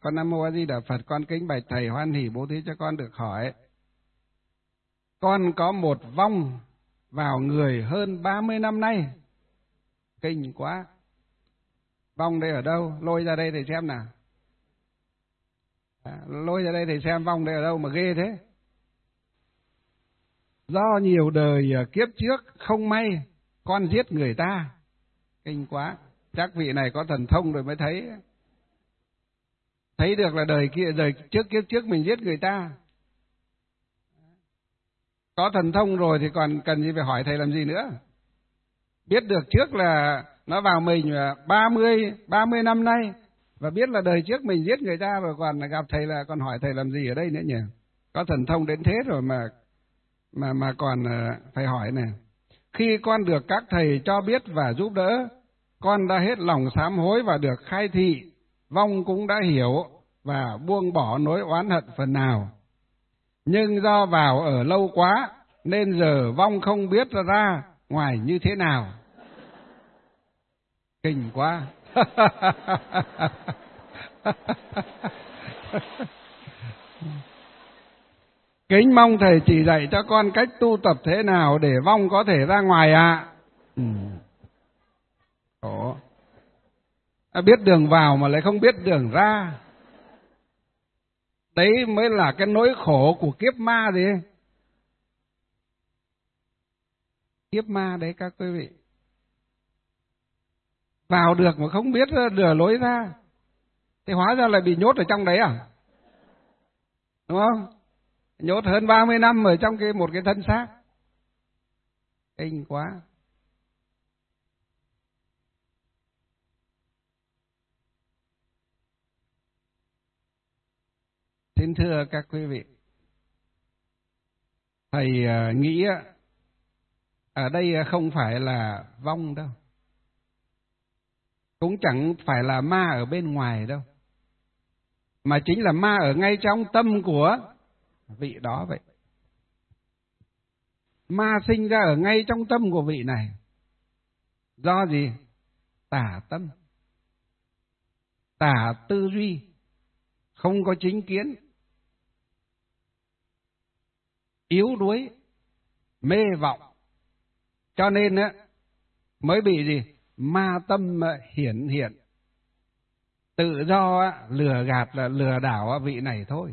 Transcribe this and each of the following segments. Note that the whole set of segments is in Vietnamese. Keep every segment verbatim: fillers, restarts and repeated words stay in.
Con Nam Mô A Di Đà Phật. Con kính bạch thầy, hoan hỉ bố thí cho con được hỏi. Con có một vong vào người hơn ba mươi năm nay. Kinh quá. Vong đây ở đâu? Lôi ra đây để xem nào. À, lôi ra đây để xem vong đây ở đâu mà ghê thế. Do nhiều đời kiếp trước không may con giết người ta. Kinh quá. Chắc vị này có thần thông rồi mới thấy. Thấy được là đời kia, đời trước kiếp trước mình giết người ta. Có thần thông rồi thì còn cần gì phải hỏi thầy làm gì nữa. Biết được trước là nó vào mình ba mươi, ba mươi năm nay, và biết là đời trước mình giết người ta rồi, còn gặp thầy là còn hỏi thầy làm gì ở đây nữa nhỉ? Có thần thông đến thế rồi mà mà mà còn phải hỏi này. Khi con được các thầy cho biết và giúp đỡ, con đã hết lòng sám hối và được khai thị, vong cũng đã hiểu và buông bỏ nỗi oán hận phần nào. Nhưng do vào ở lâu quá nên giờ vong không biết ra ngoài như thế nào. Kinh quá. Kính mong thầy chỉ dạy cho con cách tu tập thế nào để vong có thể ra ngoài ạ. À? Ừ. Ồ. À, biết đường vào mà lại không biết đường ra. Đấy mới là cái nỗi khổ của kiếp ma gì. Kiếp ma đấy các quý vị. Vào được mà không biết đường lối ra. Thì hóa ra lại bị nhốt ở trong đấy à? Đúng không? Nhốt hơn ba mươi năm ở trong cái một cái thân xác. Kinh quá. Xin thưa các quý vị, thầy nghĩ ở đây không phải là vong đâu, cũng chẳng phải là ma ở bên ngoài đâu, mà chính là ma ở ngay trong tâm của vị đó vậy. Ma sinh ra ở ngay trong tâm của vị này. Do gì? Tà tâm, tà tư duy, không có chính kiến, yếu đuối, mê vọng. Cho nên á mới bị gì? Ma tâm hiển hiện. Tự do lừa gạt là lừa đảo vị này thôi.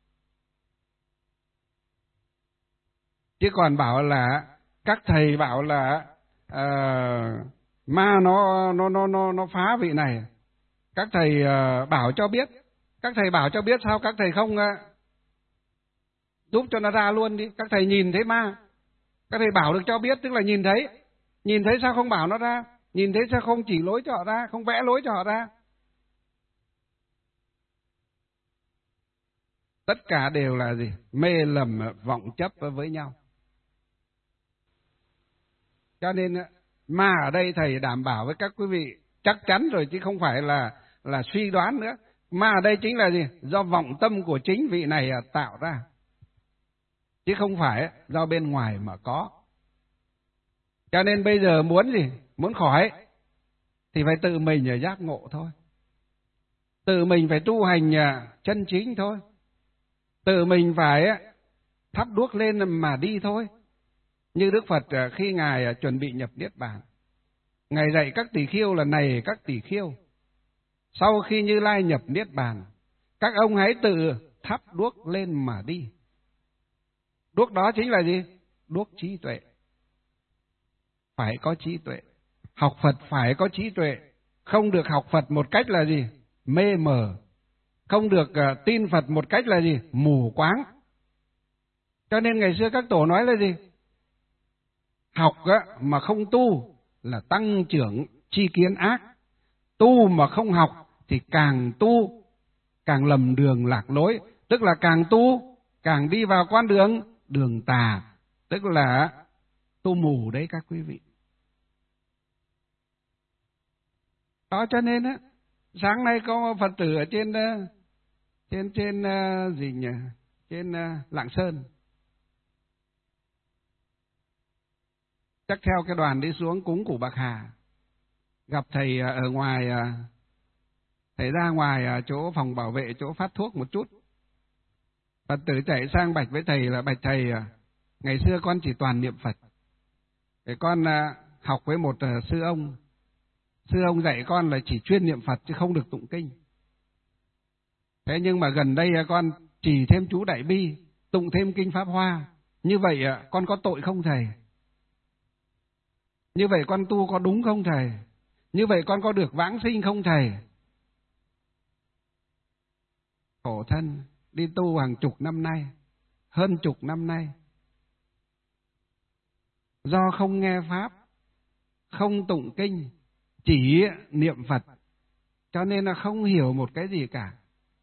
Chứ còn bảo là các thầy bảo là uh, ma nó nó nó nó nó phá vị này. Các thầy uh, bảo cho biết, các thầy bảo cho biết sao các thầy không uh, giúp cho nó ra luôn đi. Các thầy nhìn thấy ma, các thầy bảo được cho biết, tức là nhìn thấy. Nhìn thấy sao không bảo nó ra? Nhìn thấy sao không chỉ lối cho họ ra, không vẽ lối cho họ ra? Tất cả đều là gì? Mê lầm vọng chấp với nhau. Cho nên ma ở đây thầy đảm bảo với các quý vị chắc chắn rồi, chứ không phải là là suy đoán nữa. Ma ở đây chính là gì? Do vọng tâm của chính vị này tạo ra, chứ không phải do bên ngoài mà có. Cho nên bây giờ muốn gì? Muốn khỏi thì phải tự mình ở giác ngộ thôi. Tự mình phải tu hành chân chính thôi. Tự mình phải thắp đuốc lên mà đi thôi. Như Đức Phật khi Ngài chuẩn bị nhập Niết Bàn, Ngài dạy các tỳ khưu là: này các tỳ khưu, sau khi Như Lai nhập Niết Bàn, các ông hãy tự thắp đuốc lên mà đi. Đuốc đó chính là gì? Đuốc trí tuệ. Phải có trí tuệ. Học Phật phải có trí tuệ. Không được học Phật một cách là gì? Mê mờ. Không được uh, tin Phật một cách là gì? Mù quáng. Cho nên ngày xưa các tổ nói là gì? Học á, mà không tu là tăng trưởng tri kiến ác. Tu mà không học thì càng tu càng lầm đường lạc lối. Tức là càng tu càng đi vào con đường đường tà. Tức là tu mù đấy các quý vị. Đó cho nên á, sáng nay có Phật tử ở trên trên trên uh, gì nhỉ? Trên uh, Lạng Sơn. Chắc theo cái đoàn đi xuống cúng Củ Bạc Hà. Gặp thầy ở ngoài, Thầy ra ngoài chỗ phòng bảo vệ, chỗ phát thuốc một chút. Phật tử chạy sang bạch với thầy là: bạch thầy, ngày xưa con chỉ toàn niệm Phật. Để con học với một sư ông. Sư ông dạy con là chỉ chuyên niệm Phật chứ không được tụng kinh. Thế nhưng mà gần đây con chỉ thêm chú Đại Bi, tụng thêm kinh Pháp Hoa. Như vậy con có tội không thầy? Như vậy con tu có đúng không thầy? Như vậy con có được vãng sinh không thầy? Khổ thân, đi tu hàng chục năm nay, hơn chục năm nay. Do không nghe Pháp, không tụng kinh, chỉ niệm Phật, cho nên là không hiểu một cái gì cả.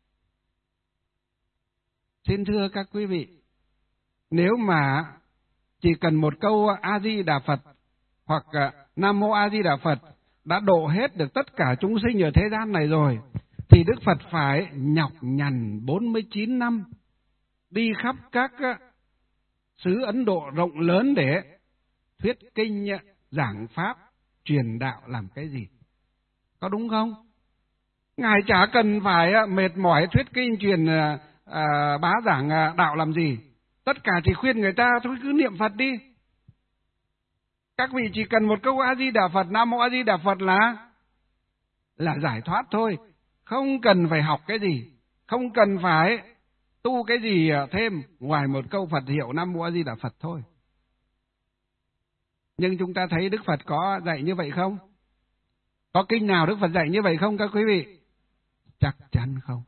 Xin thưa các quý vị, nếu mà chỉ cần một câu A-di-đà Phật hoặc Nam Mô A-di-đà Phật đã độ hết được tất cả chúng sinh ở thế gian này rồi, thì Đức Phật phải nhọc nhằn bốn mươi chín năm đi khắp các xứ Ấn Độ rộng lớn để thuyết kinh, giảng Pháp, truyền đạo làm cái gì? Có đúng không? Ngài chả cần phải mệt mỏi thuyết kinh truyền à, bá giảng đạo làm gì. Tất cả chỉ khuyên người ta thôi cứ niệm Phật đi. Các vị chỉ cần một câu A-di-đà Phật, Nam Mô A-di-đà Phật là là giải thoát thôi. Không cần phải học cái gì, không cần phải tu cái gì thêm ngoài một câu Phật hiệu Nam Mô A Di Đà Phật thôi. Nhưng chúng ta thấy Đức Phật có dạy như vậy không? Có kinh nào Đức Phật dạy như vậy không các quý vị? Chắc chắn không.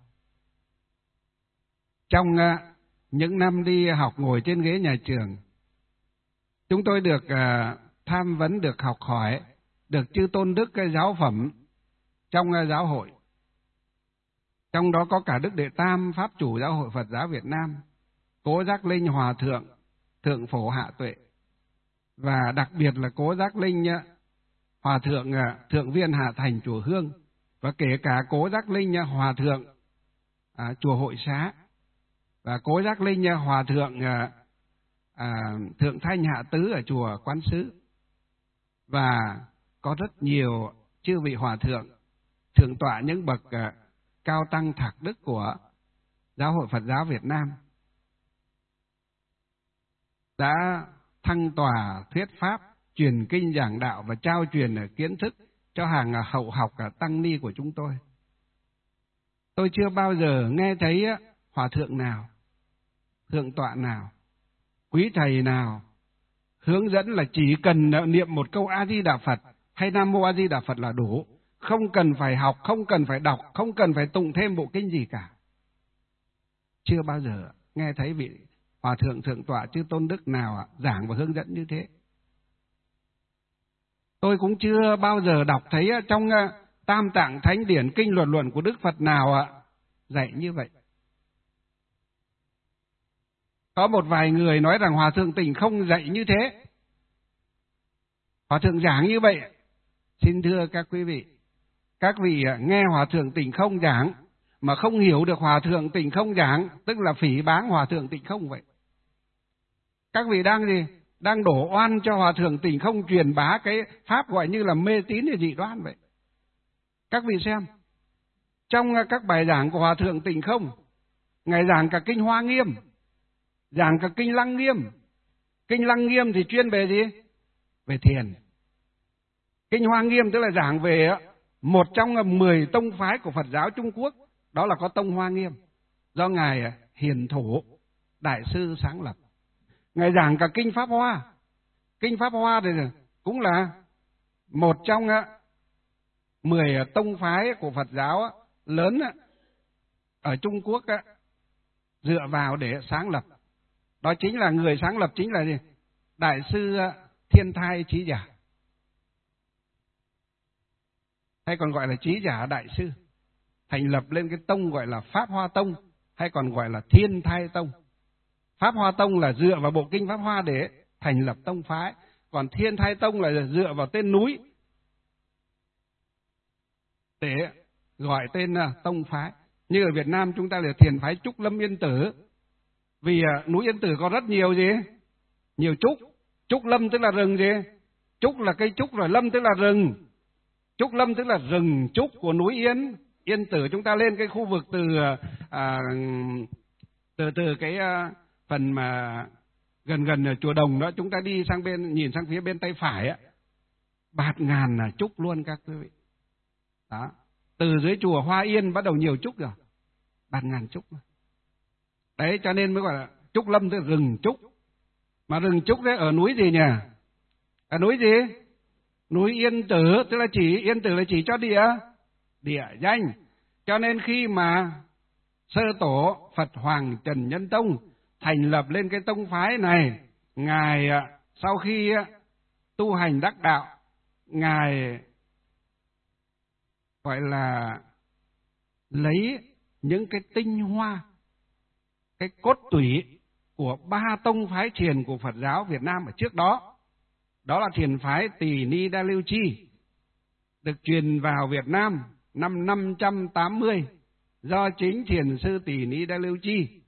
Trong uh, những năm đi học ngồi trên ghế nhà trường, chúng tôi được uh, tham vấn, được học hỏi, được chư tôn đức cái giáo phẩm trong uh, giáo hội. Trong đó có cả Đức Đệ Tam, Pháp chủ Giáo hội Phật giáo Việt Nam, Cố Giác Linh Hòa Thượng, Thượng Phổ Hạ Tuệ, và đặc biệt là Cố Giác Linh Hòa Thượng Thượng Viên Hạ Thành Chùa Hương, và kể cả Cố Giác Linh Hòa Thượng à, Chùa Hội Xá, và Cố Giác Linh Hòa Thượng à, à, Thượng Thanh Hạ Tứ ở Chùa Quán Sứ, và có rất nhiều chư vị Hòa Thượng, Thượng tọa những bậc à, cao tăng thạc đức của Giáo hội Phật giáo Việt Nam đã thăng tòa thuyết pháp, truyền kinh giảng đạo và trao truyền kiến thức cho hàng hậu học tăng ni của chúng tôi. Tôi chưa bao giờ nghe thấy hòa thượng nào, thượng tọa nào, quý thầy nào hướng dẫn là chỉ cần niệm một câu A-di-đà Phật hay Nam Mô A-di-đà Phật là đủ, không cần phải học, không cần phải đọc, không cần phải tụng thêm bộ kinh gì cả. Chưa bao giờ nghe thấy vị hòa thượng thượng tọa chư tôn đức nào giảng và hướng dẫn như thế. Tôi cũng chưa bao giờ đọc thấy trong Tam Tạng Thánh Điển Kinh Luận Luận của Đức Phật nào dạy như vậy. Có một vài người nói rằng Hòa thượng Tịnh không dạy như thế, Hòa thượng giảng như vậy. Xin thưa các quý vị, các vị nghe Hòa thượng Tịnh không giảng mà không hiểu được Hòa thượng Tịnh không giảng, tức là phỉ báng Hòa thượng Tịnh không vậy. Các vị đang gì? Đang đổ oan cho Hòa thượng Tịnh không truyền bá cái pháp gọi như là mê tín hay dị đoan vậy. Các vị xem, trong các bài giảng của Hòa thượng Tịnh không, Ngài giảng cả kinh Hoa Nghiêm, giảng cả kinh Lăng Nghiêm. Kinh Lăng Nghiêm thì chuyên về gì? Về thiền. Kinh Hoa Nghiêm tức là giảng về một trong mười tông phái của Phật giáo Trung Quốc, đó là có tông Hoa Nghiêm, do Ngài Hiền Thủ Đại sư sáng lập. Ngài giảng cả kinh Pháp Hoa. Kinh Pháp Hoa thì cũng là một trong mười tông phái của Phật giáo lớn ở Trung Quốc dựa vào để sáng lập. Đó chính là người sáng lập chính là gì? Đại sư Thiên Thai Trí Giả, hay còn gọi là Trí Giả Đại sư, thành lập lên cái tông gọi là Pháp Hoa Tông, hay còn gọi là Thiên Thai Tông. Pháp Hoa Tông là dựa vào bộ kinh Pháp Hoa để thành lập tông phái, còn Thiên Thai Tông là dựa vào tên núi để gọi tên tông phái. Như ở Việt Nam chúng ta là thiền phái Trúc Lâm Yên Tử, vì núi Yên Tử có rất nhiều gì? Nhiều trúc. Trúc Lâm tức là rừng gì? Trúc là cây trúc, rồi Lâm tức là rừng. Trúc Lâm tức là rừng trúc của núi Yên Yên Tử chúng ta lên cái khu vực từ à, từ từ cái à, phần mà gần gần chùa Đồng đó, chúng ta đi sang bên, nhìn sang phía bên tay phải á, bạt ngàn là trúc luôn các quý vị. Đó, từ dưới chùa Hoa Yên bắt đầu nhiều trúc rồi, bạt ngàn trúc. Đấy, cho nên mới gọi là trúc lâm, tức là rừng trúc. Mà rừng trúc đấy ở núi gì nhỉ? Ở núi gì? Núi Yên Tử, tức là chỉ Yên Tử là chỉ cho địa địa danh. Cho nên khi mà sơ tổ Phật Hoàng Trần Nhân Tông thành lập lên cái tông phái này, ngài sau khi tu hành đắc đạo, ngài gọi là lấy những cái tinh hoa, cái cốt tủy của ba tông phái thiền của Phật giáo Việt Nam ở trước đó. Đó là thiền phái Tỳ Ni Đa Lưu Chi, được truyền vào Việt Nam năm năm trăm tám mươi do chính thiền sư Tỳ Ni Đa Lưu Chi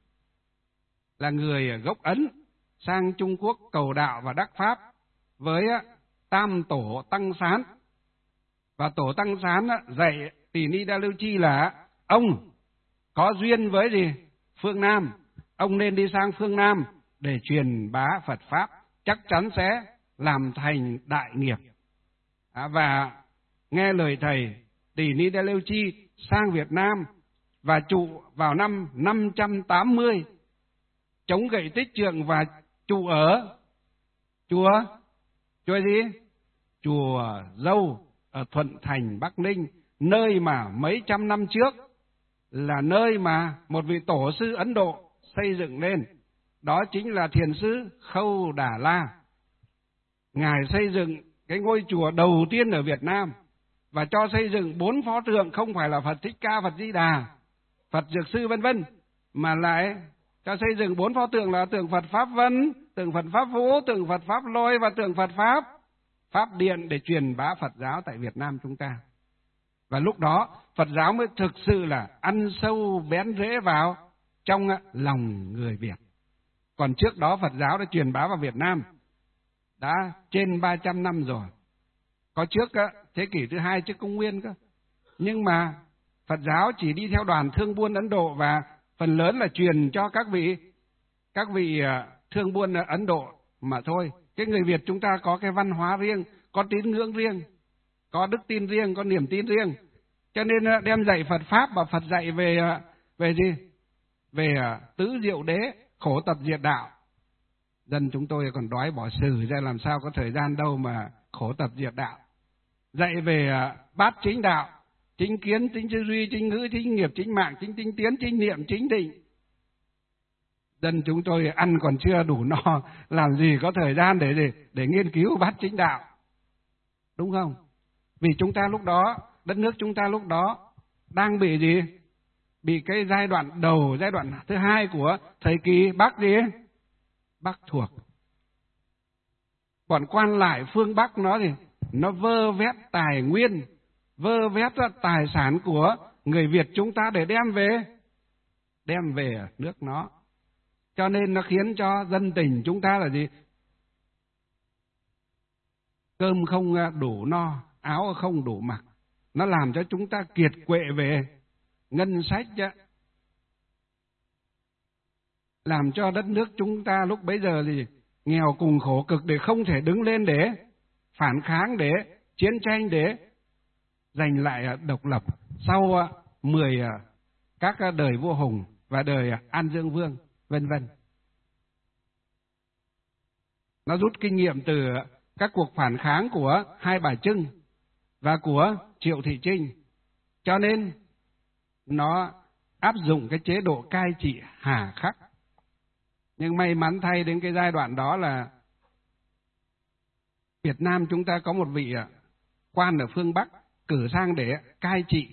là người gốc Ấn sang Trung Quốc cầu đạo và đắc pháp với Tam Tổ Tăng Sán. Và Tổ Tăng Sán dạy Tỳ Ni Đa Lưu Chi là ông có duyên với gì? Phương Nam, ông nên đi sang phương Nam để truyền bá Phật Pháp, chắc chắn sẽ làm thành đại nghiệp. À, và nghe lời thầy, Tỳ Ni Đa Lưu Chi sang Việt Nam và trụ vào năm năm trăm tám mươi, chống gậy Tích Trượng và trụ ở chùa chùa gì? Chùa Dâu ở Thuận Thành, Bắc Ninh, nơi mà mấy trăm năm trước là nơi mà một vị tổ sư Ấn Độ xây dựng lên. Đó chính là thiền sư Khâu Đà La. Ngài xây dựng cái ngôi chùa đầu tiên ở Việt Nam và cho xây dựng bốn pho tượng, không phải là Phật Thích Ca, Phật Di Đà, Phật Dược Sư vân vân, mà lại cho xây dựng bốn pho tượng là tượng Phật Pháp Vân, tượng Phật Pháp Vũ, tượng Phật Pháp Lôi và tượng Phật Pháp Pháp Điện để truyền bá Phật giáo tại Việt Nam chúng ta. Và lúc đó Phật giáo mới thực sự là ăn sâu bén rễ vào trong lòng người Việt. Còn trước đó Phật giáo đã truyền bá vào Việt Nam đã trên ba trăm năm rồi. Có trước á, thế kỷ thứ hai trước công nguyên cơ. Nhưng mà Phật giáo chỉ đi theo đoàn thương buôn Ấn Độ và phần lớn là truyền cho các vị các vị thương buôn Ấn Độ mà thôi. Cái người Việt chúng ta có cái văn hóa riêng, có tín ngưỡng riêng, có đức tin riêng, có niềm tin riêng. Cho nên đem dạy Phật Pháp và Phật dạy về về gì? Về tứ diệu đế, khổ tập diệt đạo. Dân chúng tôi còn đói bỏ sử ra, làm sao có thời gian đâu mà khổ tập diệt đạo. Dạy về bát chính đạo, chính kiến, chính tư duy, chính ngữ, chính nghiệp, chính mạng, chính tinh tiến, chính niệm, chính định. Dân chúng tôi ăn còn chưa đủ no, làm gì có thời gian để để, để nghiên cứu bát chính đạo. Đúng không? Vì chúng ta lúc đó, đất nước chúng ta lúc đó đang bị gì? Bị cái giai đoạn đầu, giai đoạn thứ hai của thời kỳ Bắc gì? Bắc thuộc. Bọn quan lại phương Bắc nó thì nó vơ vét tài nguyên, vơ vét tài sản của người Việt chúng ta để đem về, đem về nước nó. Cho nên nó khiến cho dân tình chúng ta là gì? Cơm không đủ no, áo không đủ mặc. Nó làm cho chúng ta kiệt quệ về ngân sách, làm cho đất nước chúng ta lúc bấy giờ thì nghèo cùng khổ cực để không thể đứng lên để phản kháng, để chiến tranh, để giành lại độc lập sau mười các đời vua Hùng và đời An Dương Vương vân vân. Nó rút kinh nghiệm từ các cuộc phản kháng của Hai Bà Trưng và của Triệu Thị Trinh, cho nên nó áp dụng cái chế độ cai trị hà khắc. Nhưng may mắn thay đến cái giai đoạn đó là Việt Nam chúng ta có một vị quan ở phương Bắc cử sang để cai trị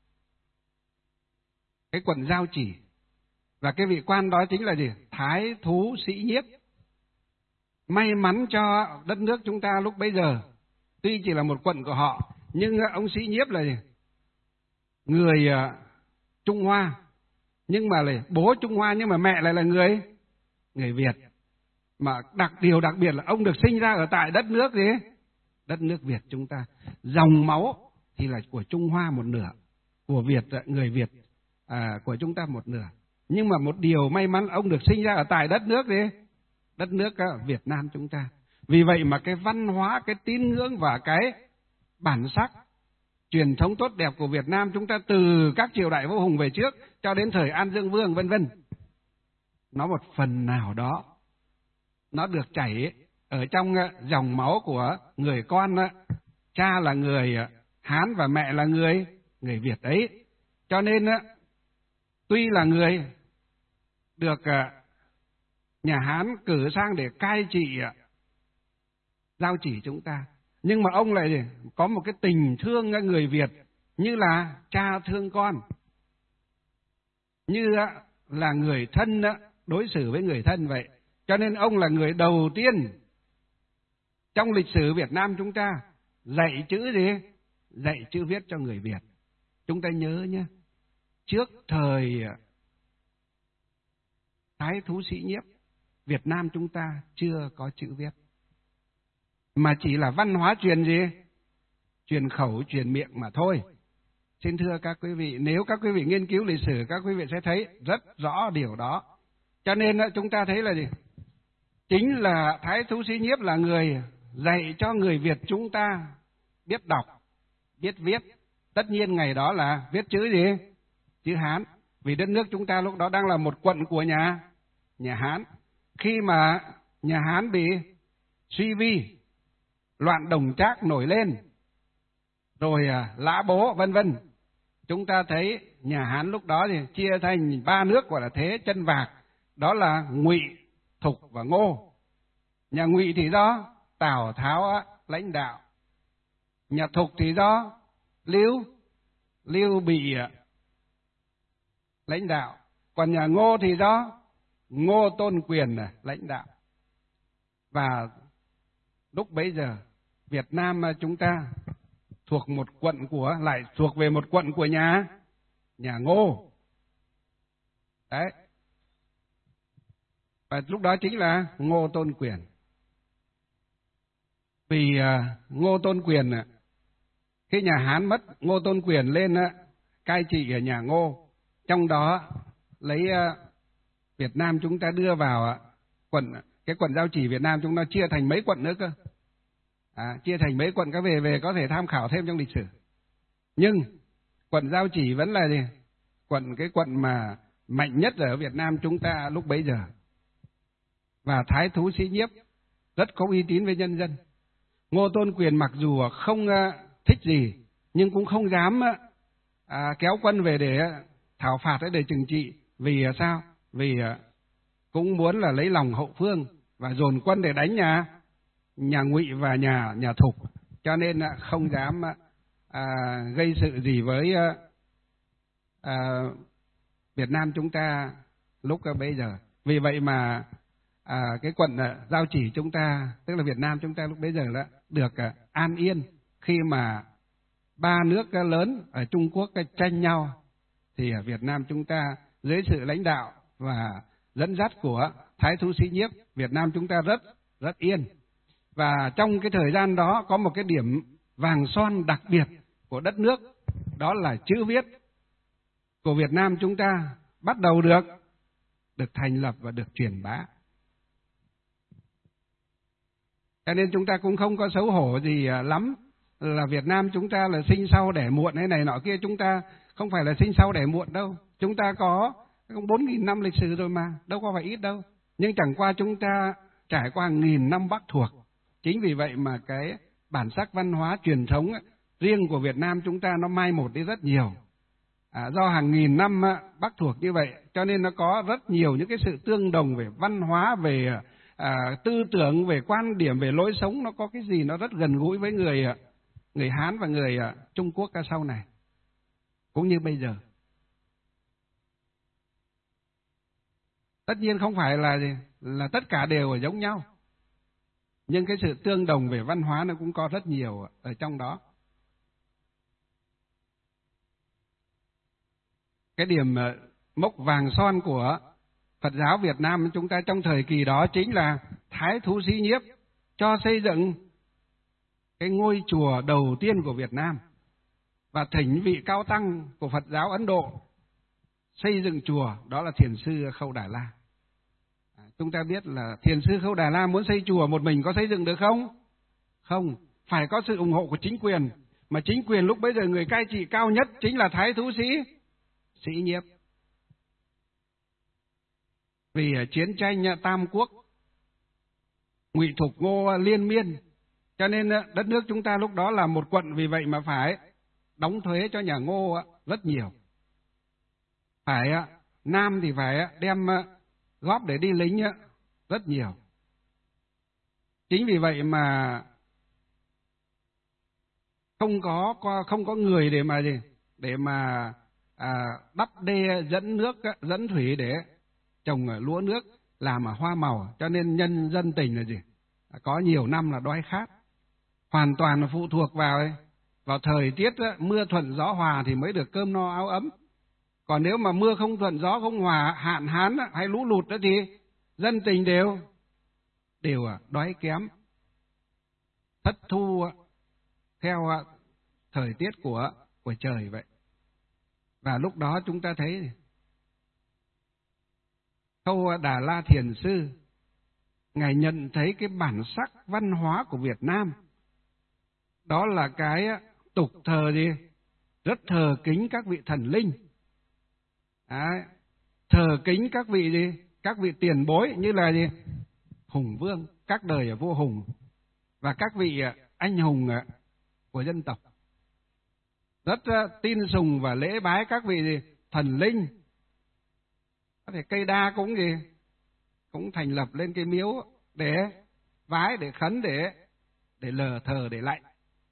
cái quận Giao Chỉ. Và cái vị quan đó chính là gì? Thái Thú Sĩ Nhiếp. May mắn cho đất nước chúng ta lúc bấy giờ, tuy chỉ là một quận của họ, nhưng ông Sĩ Nhiếp là gì? Người Trung Hoa, nhưng mà là bố Trung Hoa nhưng mà mẹ lại là người người Việt. Mà đặc điều đặc biệt là ông được sinh ra ở tại đất nước gì? Đất nước Việt chúng ta. Dòng máu thì là của Trung Hoa một nửa, của Việt, người Việt à, của chúng ta một nửa. Nhưng mà một điều may mắn ông được sinh ra ở tại đất nước đi, đất nước à, Việt Nam chúng ta. Vì vậy mà cái văn hóa, cái tín ngưỡng và cái bản sắc, truyền thống tốt đẹp của Việt Nam chúng ta từ các triều đại vua hùng về trước cho đến thời An Dương Vương vân vân, nó một phần nào đó nó được chảy ở trong dòng máu của người con, cha là người Hán và mẹ là người người Việt ấy. Cho nên tuy là người được nhà Hán cử sang để cai trị giao chỉ chúng ta, nhưng mà ông lại có một cái tình thương người Việt như là cha thương con, như là người thân đối xử với người thân vậy. Cho nên ông là người đầu tiên trong lịch sử Việt Nam chúng ta dạy chữ gì? Dạy chữ viết cho người Việt. Chúng ta nhớ nhé, trước thời Thái Thú Sĩ Nhiếp, Việt Nam chúng ta chưa có chữ viết, mà chỉ là văn hóa truyền gì? Truyền khẩu, truyền miệng mà thôi. Xin thưa các quý vị, nếu các quý vị nghiên cứu lịch sử, các quý vị sẽ thấy rất rõ điều đó. Cho nên chúng ta thấy là gì? Chính là Thái Thú Sĩ Nhiếp là người dạy cho người Việt chúng ta biết đọc, biết viết. Tất nhiên ngày đó là viết chữ gì? Chữ Hán. Vì đất nước chúng ta lúc đó đang là một quận của nhà, nhà Hán. Khi mà nhà Hán bị suy vi, loạn Đồng Trác nổi lên, rồi Lã Bố vân vân, chúng ta thấy nhà Hán lúc đó thì chia thành ba nước gọi là Thế Chân Vạc, đó là Ngụy, Thục và Ngô. Nhà Ngụy thì do Tào Tháo lãnh đạo, nhà Thục thì do Lưu Lưu Bị lãnh đạo, còn nhà Ngô thì do Ngô Tôn Quyền lãnh đạo. Và lúc bấy giờ Việt Nam chúng ta thuộc một quận của, lại thuộc về một quận của nhà nhà Ngô. Đấy. Và lúc đó chính là Ngô Tôn Quyền. Vì uh, Ngô Tôn Quyền, khi nhà Hán mất, Ngô Tôn Quyền lên uh, cai trị ở nhà Ngô. Trong đó lấy uh, Việt Nam chúng ta đưa vào uh, quận, cái quận giao chỉ Việt Nam chúng ta chia thành mấy quận nữa cơ. À, chia thành mấy quận, các về về có thể tham khảo thêm trong lịch sử. Nhưng quận giao chỉ vẫn là gì? Quận cái quận mà mạnh nhất ở Việt Nam chúng ta lúc bấy giờ. Và Thái Thú Sĩ Nhiếp rất có uy tín với nhân dân. Ngô Tôn Quyền mặc dù không uh, thích gì, nhưng cũng không dám uh, kéo quân về để thảo phạt, để trừng trị. Vì uh, sao? Vì uh, cũng muốn là lấy lòng hậu phương và dồn quân để đánh nhà nhà Ngụy và nhà nhà Thục, cho nên uh, không dám uh, gây sự gì với uh, uh, Việt Nam chúng ta lúc uh, bây giờ. Vì vậy mà À, cái quận uh, giao chỉ chúng ta, tức là Việt Nam chúng ta lúc bấy giờ đã được uh, an yên khi mà ba nước uh, lớn ở Trung Quốc uh, tranh nhau, thì uh, Việt Nam chúng ta dưới sự lãnh đạo và dẫn dắt của Thái Thú Sĩ Nhiếp, Việt Nam chúng ta rất rất yên. Và trong cái thời gian đó có một cái điểm vàng son đặc biệt của đất nước, đó là chữ viết của Việt Nam chúng ta bắt đầu được được thành lập và được truyền bá. Cho nên chúng ta cũng không có xấu hổ gì lắm là Việt Nam chúng ta là sinh sau đẻ muộn hay này nọ kia. Chúng ta không phải là sinh sau đẻ muộn đâu. Chúng ta có bốn nghìn năm lịch sử rồi mà, đâu có phải ít đâu. Nhưng chẳng qua chúng ta trải qua nghìn năm Bắc thuộc. Chính vì vậy mà cái bản sắc văn hóa truyền thống riêng của Việt Nam chúng ta nó mai một đi rất nhiều. À, do hàng nghìn năm Bắc thuộc như vậy, cho nên nó có rất nhiều những cái sự tương đồng về văn hóa, về À, tư tưởng, về quan điểm, về lối sống. Nó có cái gì nó rất gần gũi với người người Hán và người uh, Trung Quốc sau này, cũng như bây giờ. Tất nhiên không phải là là tất cả đều ở giống nhau, nhưng cái sự tương đồng về văn hóa nó cũng có rất nhiều ở trong đó. Cái điểm uh, mốc vàng son của Phật giáo Việt Nam chúng ta trong thời kỳ đó chính là Thái Thú Sĩ Nhiếp cho xây dựng cái ngôi chùa đầu tiên của Việt Nam. và thỉnh vị cao tăng của Phật giáo Ấn Độ xây dựng chùa, đó là Thiền sư Khâu Đà La. À, chúng ta biết là Thiền sư Khâu Đà La muốn xây chùa một mình có xây dựng được không? Không, phải có sự ủng hộ của chính quyền. Mà chính quyền lúc bấy giờ người cai trị cao nhất chính là Thái Thú Sĩ Sĩ Nhiếp. Vì chiến tranh Tam Quốc, Ngụy Thục Ngô liên miên, cho nên đất nước chúng ta lúc đó là một quận, vì vậy mà phải đóng thuế cho nhà Ngô rất nhiều. Phải nam thì phải đem góp để đi lính rất nhiều. Chính vì vậy mà không có không có người để mà gì để mà à, đắp đê dẫn nước dẫn thủy để trồng lúa nước, làm hoa màu, cho nên nhân dân tình là gì có nhiều năm là đói khát, hoàn toàn là phụ thuộc vào vào thời tiết mưa thuận gió hòa thì mới được cơm no áo ấm. Còn nếu mà mưa không thuận gió không hòa, hạn hán hay lũ lụt đó thì dân tình đều đều đói kém, thất thu theo thời tiết của của trời vậy. Và lúc đó chúng ta thấy Khâu Đà La Thiền sư ngài nhận thấy cái bản sắc văn hóa của Việt Nam, đó là cái tục thờ gì rất thờ kính các vị thần linh. Đấy, thờ kính các vị gì các vị tiền bối như là gì hùng vương, các đời vua Hùng, và các vị anh hùng của dân tộc. Rất tin sùng và lễ bái các vị gì thần linh. Có thể Cây Đa cũng gì cũng thành lập lên cái miếu để vái, để khấn, để để lờ thờ, để lạy.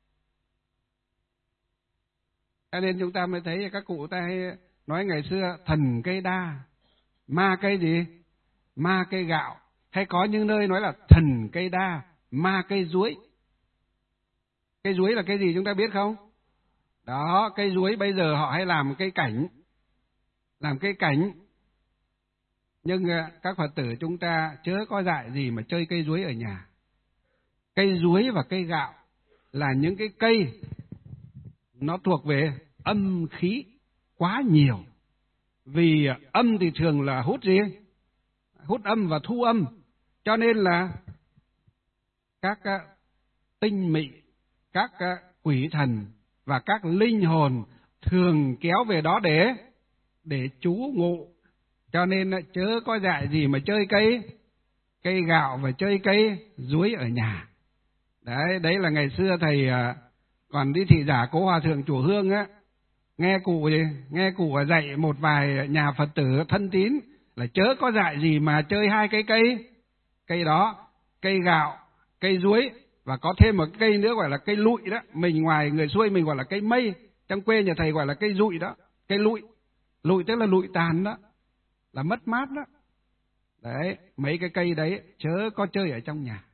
Cho nên chúng ta mới thấy các cụ ta hay nói ngày xưa thần cây đa, ma cây gì ma cây gạo, hay có những nơi nói là thần cây đa, ma cây duối. Cây duối là cái gì chúng ta biết không? Đó, cây duối bây giờ họ hay làm cây cảnh, làm cây cảnh. Nhưng các Phật tử chúng ta chớ có dại gì mà chơi cây duối ở nhà. Cây duối và cây gạo là những cái cây nó thuộc về âm khí quá nhiều. Vì âm thì thường là hút gì? Hút âm và thu âm. Cho nên là các tinh mị, các quỷ thần và các linh hồn thường kéo về đó để để trú ngụ. Cho nên chớ có dại gì mà chơi cây cây gạo và chơi cây duối ở nhà. Đấy, đấy là ngày xưa thầy còn đi thị giả Cố Hòa Thượng Chùa Hương á, nghe cụ gì, nghe cụ dạy một vài nhà Phật tử thân tín là chớ có dại gì mà chơi hai cái cây cây đó, cây gạo, cây duối, và có thêm một cây nữa gọi là cây lụi đó. Mình ngoài người xuôi mình gọi là cây mây, trong quê nhà thầy gọi là cây dụi đó, cây lụi. Lụi tức là lụi tàn đó, là mất mát đó. Đấy, mấy cái cây đấy chớ có chơi ở trong nhà.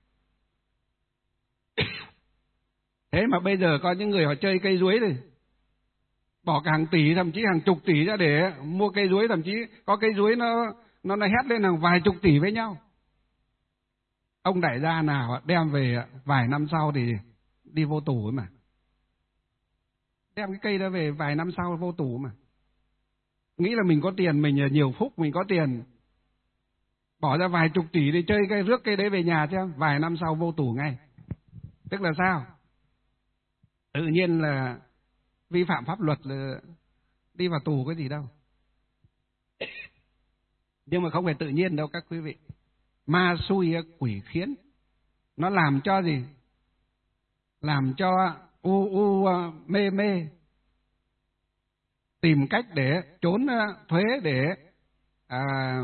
Thế mà bây giờ có những người họ chơi cây duối rồi, bỏ cả hàng tỷ, thậm chí hàng chục tỷ ra để mua cây duối, thậm chí có cây duối nó nó nó hét lên hàng vài chục tỷ với nhau. Ông đại gia nào đem về vài năm sau thì đi vô tù ấy mà. Đem cái cây đó về vài năm sau vô tù mà. Nghĩ là mình có tiền, mình nhiều phúc, mình có tiền, bỏ ra vài chục tỷ để chơi cây rước cây đấy về nhà chứ, vài năm sau vô tù ngay. Tức là sao? Tự nhiên là vi phạm pháp luật, là đi vào tù cái gì đâu. Nhưng mà không phải tự nhiên đâu các quý vị. Ma xui quỷ khiến, nó làm cho gì? Làm cho u u mê mê, tìm cách để trốn thuế, để à,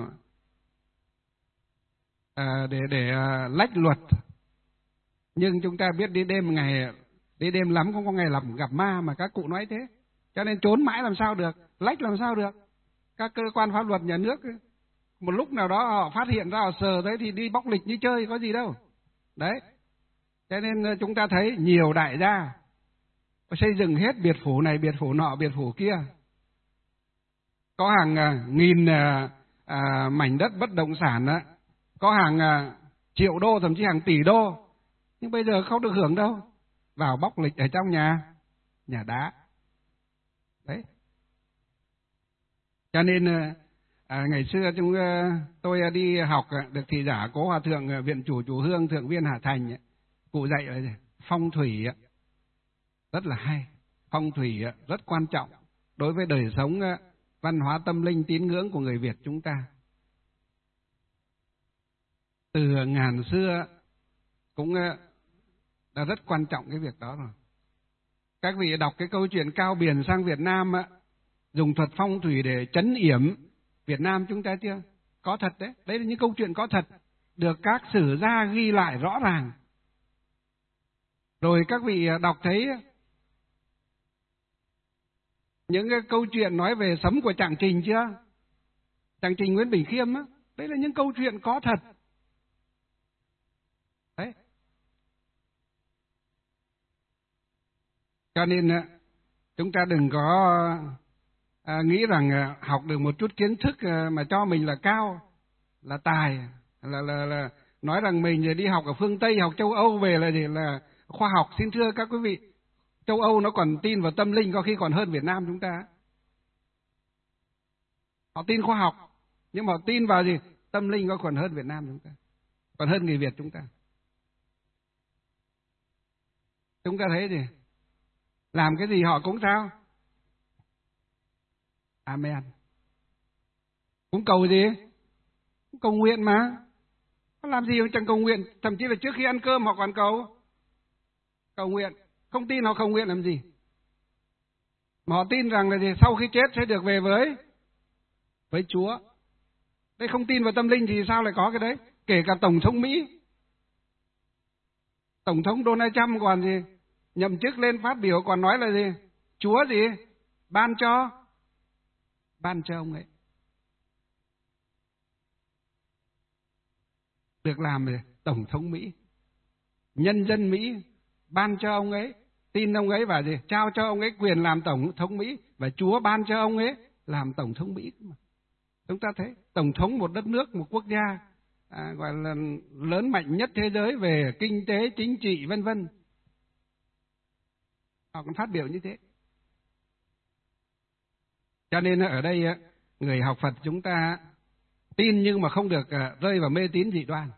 à, để để à, lách luật. Nhưng chúng ta biết đi đêm ngày đi đêm lắm không có ngày làm gặp ma, mà các cụ nói thế. Cho nên trốn mãi làm sao được, lách làm sao được. Các cơ quan pháp luật nhà nước một lúc nào đó họ phát hiện ra, họ sờ thấy thì đi bóc lịch như chơi, có gì đâu. Đấy, cho nên chúng ta thấy nhiều đại gia xây dựng hết biệt phủ này, biệt phủ nọ, biệt phủ kia, có hàng à, nghìn à, à, mảnh đất bất động sản đó, có hàng à, triệu đô, thậm chí hàng tỷ đô, nhưng bây giờ không được hưởng đâu. Vào bóc lịch ở trong nhà nhà đá. Đấy. Cho nên à, ngày xưa chúng tôi đi học được thị giả Cố Hòa Thượng Viện Chủ Chủ Hương Thượng Viên Hà Thành, cụ dạy là phong thủy rất là hay. Phong thủy rất quan trọng đối với đời sống văn hóa tâm linh tín ngưỡng của người Việt chúng ta. Từ ngàn xưa cũng đã rất quan trọng cái việc đó rồi. Các vị đọc cái câu chuyện Cao Biền sang Việt Nam dùng thuật phong thủy để trấn yểm Việt Nam chúng ta chưa? Có thật đấy. Đấy là những câu chuyện có thật, được các sử gia ghi lại rõ ràng. Rồi các vị đọc thấy những cái câu chuyện nói về sấm của Trạng Trình chưa? Trạng Trình Nguyễn Bỉnh Khiêm á, đấy là những câu chuyện có thật. Đấy. Cho nên chúng ta đừng có à, nghĩ rằng học được một chút kiến thức mà cho mình là cao, là tài, là là là nói rằng mình đi học ở phương Tây, học châu Âu về là gì là khoa học. Xin thưa các quý vị, châu Âu nó còn tin vào tâm linh có khi còn hơn Việt Nam chúng ta. Họ tin khoa học, nhưng mà họ tin vào gì? Tâm linh có còn hơn Việt Nam chúng ta, còn hơn người Việt chúng ta. Chúng ta thấy gì? Làm cái gì họ cũng sao? Amen. Cũng cầu gì? Cũng cầu nguyện mà. Có làm gì mà chẳng cầu nguyện. Thậm chí là trước khi ăn cơm họ còn cầu. Cầu nguyện. Không tin họ cầu nguyện làm gì? Mà họ tin rằng là gì? Sau khi chết sẽ được về với với Chúa. Đây không tin vào tâm linh thì sao lại có cái đấy? Kể cả Tổng thống Mỹ, Tổng thống Donald Trump còn gì? Nhậm chức lên phát biểu còn nói là gì? Chúa gì? Ban cho. Ban cho ông ấy. Được làm gì? Tổng thống Mỹ. Nhân dân Mỹ ban cho ông ấy, tin ông ấy và gì? Trao cho ông ấy quyền làm Tổng thống Mỹ. Và Chúa ban cho ông ấy làm Tổng thống Mỹ. Chúng ta thấy Tổng thống một đất nước, một quốc gia à, gọi là lớn mạnh nhất thế giới về kinh tế, chính trị, vân vân. Họ còn phát biểu như thế. Cho nên ở đây người học Phật chúng ta tin nhưng mà không được rơi vào mê tín dị đoan.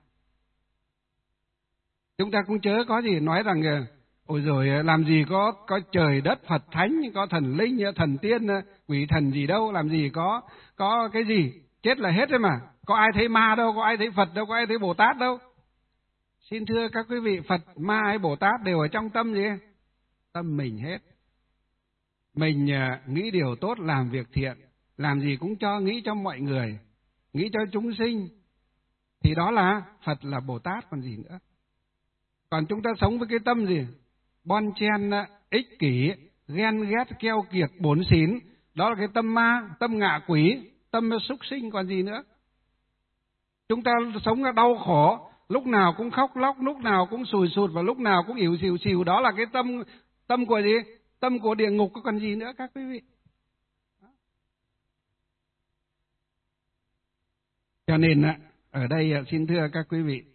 Chúng ta cũng chớ có gì nói rằng ôi rồi làm gì có có trời đất Phật thánh, có thần linh, thần tiên, quỷ thần gì đâu, làm gì có có cái gì, chết là hết đấy mà. Có ai thấy ma đâu, có ai thấy Phật đâu, có ai thấy Bồ Tát đâu. Xin thưa các quý vị, Phật, ma hay Bồ Tát đều ở trong tâm gì? Tâm mình hết. Mình nghĩ điều tốt, làm việc thiện, làm gì cũng cho nghĩ cho mọi người, nghĩ cho chúng sinh, thì đó là Phật, là Bồ Tát còn gì nữa. Còn chúng ta sống với cái tâm gì? Bon chen, ích kỷ, ghen ghét, keo kiệt, bổn xỉn, đó là cái tâm ma, tâm ngạ quỷ, tâm súc sinh còn gì nữa. Chúng ta sống đau khổ, lúc nào cũng khóc lóc, lúc nào cũng sùi sụt và lúc nào cũng ỉu xìu xìu, đó là cái tâm tâm của gì? Tâm của địa ngục còn gì nữa các quý vị. Cho nên ở đây xin thưa các quý vị,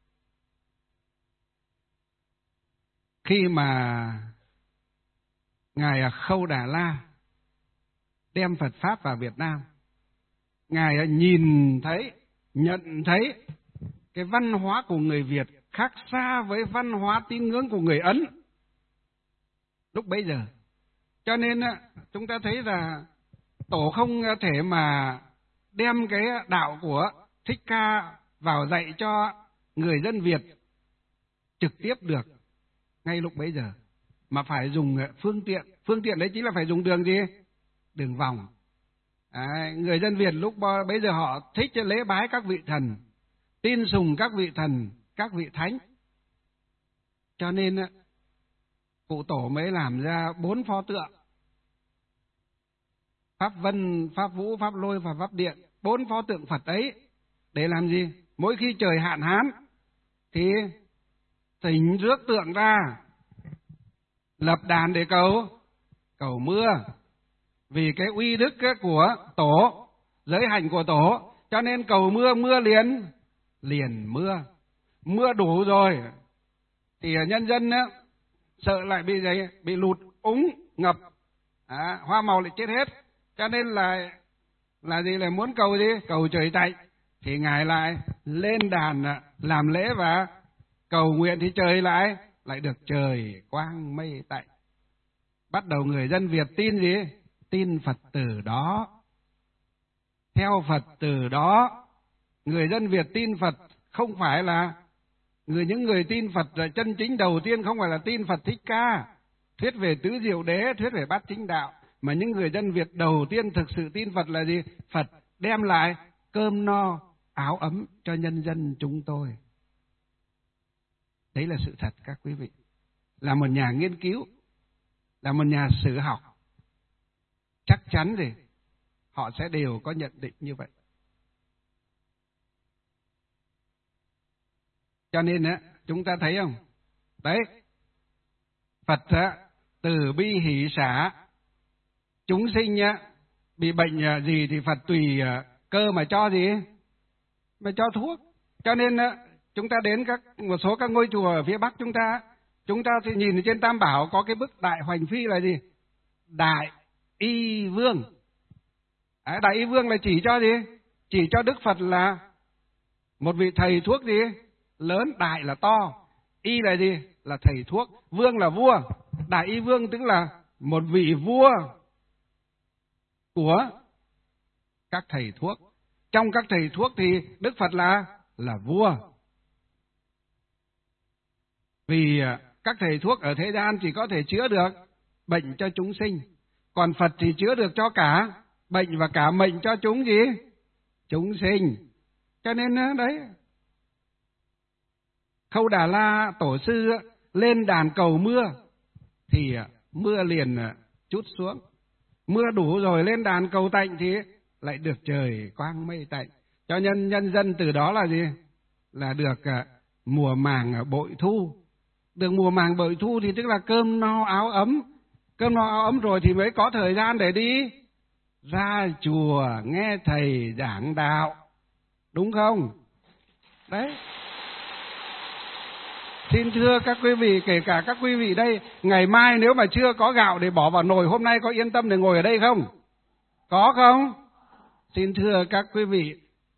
khi mà Ngài Khâu Đà La đem Phật Pháp vào Việt Nam, Ngài nhìn thấy, nhận thấy cái văn hóa của người Việt khác xa với văn hóa tín ngưỡng của người Ấn lúc bấy giờ. Cho nên chúng ta thấy là Tổ không thể mà đem cái đạo của Thích Ca vào dạy cho người dân Việt trực tiếp được ngay lúc bấy giờ, mà phải dùng phương tiện. Phương tiện đấy chính là phải dùng đường gì? Đường vòng. À, người dân Việt lúc bấy giờ họ thích lễ bái các vị thần, tin sùng các vị thần, các vị thánh. Cho nên cụ Tổ mới làm ra bốn pho tượng: Pháp Vân, Pháp Vũ, Pháp Lôi và Pháp Điện. Bốn pho tượng Phật ấy để làm gì? Mỗi khi trời hạn hán thì thỉnh rước tượng ra, lập đàn để cầu cầu mưa. Vì cái uy đức của Tổ, giới hạnh của Tổ, cho nên cầu mưa, mưa liền liền mưa. Mưa đủ rồi thì nhân dân sợ lại bị gì? Bị lụt úng ngập. à, hoa màu lại chết hết. Cho nên là là gì, là muốn cầu gì, cầu trời tạnh, thì ngài lại lên đàn làm lễ và cầu nguyện, thì trời lại lại được trời quang mây tạnh. Bắt đầu người dân Việt tin gì, tin Phật từ đó, theo Phật từ đó. Người dân Việt tin Phật không phải là người những người tin Phật là chân chính đầu tiên, không phải là tin Phật Thích Ca, thuyết về tứ diệu đế, thuyết về bát chính đạo, mà những người dân Việt đầu tiên thực sự tin Phật là gì? Phật đem lại cơm no áo ấm cho nhân dân chúng tôi. Đấy là sự thật các quý vị. Là một nhà nghiên cứu, là một nhà sử học, chắc chắn gì họ sẽ đều có nhận định như vậy. Cho nên á, chúng ta thấy không? Đấy, Phật á, từ bi hỷ xả, chúng sinh á, bị bệnh gì thì Phật tùy cơ mà cho gì? Mà cho thuốc. Cho nên á, chúng ta đến các một số các ngôi chùa ở phía Bắc chúng ta, chúng ta thì nhìn trên Tam Bảo có cái bức Đại Hoành Phi là gì? Đại Y Vương. À, Đại Y Vương là chỉ cho gì? Chỉ cho Đức Phật là một vị thầy thuốc gì? Lớn, đại là to, y là gì? Là thầy thuốc, vương là vua. Đại Y Vương tức là một vị vua của các thầy thuốc. Trong các thầy thuốc thì Đức Phật là là vua. Vì các thầy thuốc ở thế gian chỉ có thể chữa được bệnh cho chúng sinh, còn Phật thì chữa được cho cả bệnh và cả mệnh cho chúng gì? Chúng sinh. Cho nên đấy, Khâu Đà La tổ sư lên đàn cầu mưa thì mưa liền chút xuống. Mưa đủ rồi lên đàn cầu tạnh thì lại được trời quang mây tạnh. Cho nhân nhân dân từ đó là gì? Là được mùa màng bội thu. Được mùa màng bội thu thì tức là cơm no áo ấm. Cơm no áo ấm rồi thì mới có thời gian để đi ra chùa nghe thầy giảng đạo. Đúng không? Đấy. Xin thưa các quý vị, kể cả các quý vị đây, ngày mai nếu mà chưa có gạo để bỏ vào nồi, hôm nay có yên tâm để ngồi ở đây không? Có không? Xin thưa các quý vị,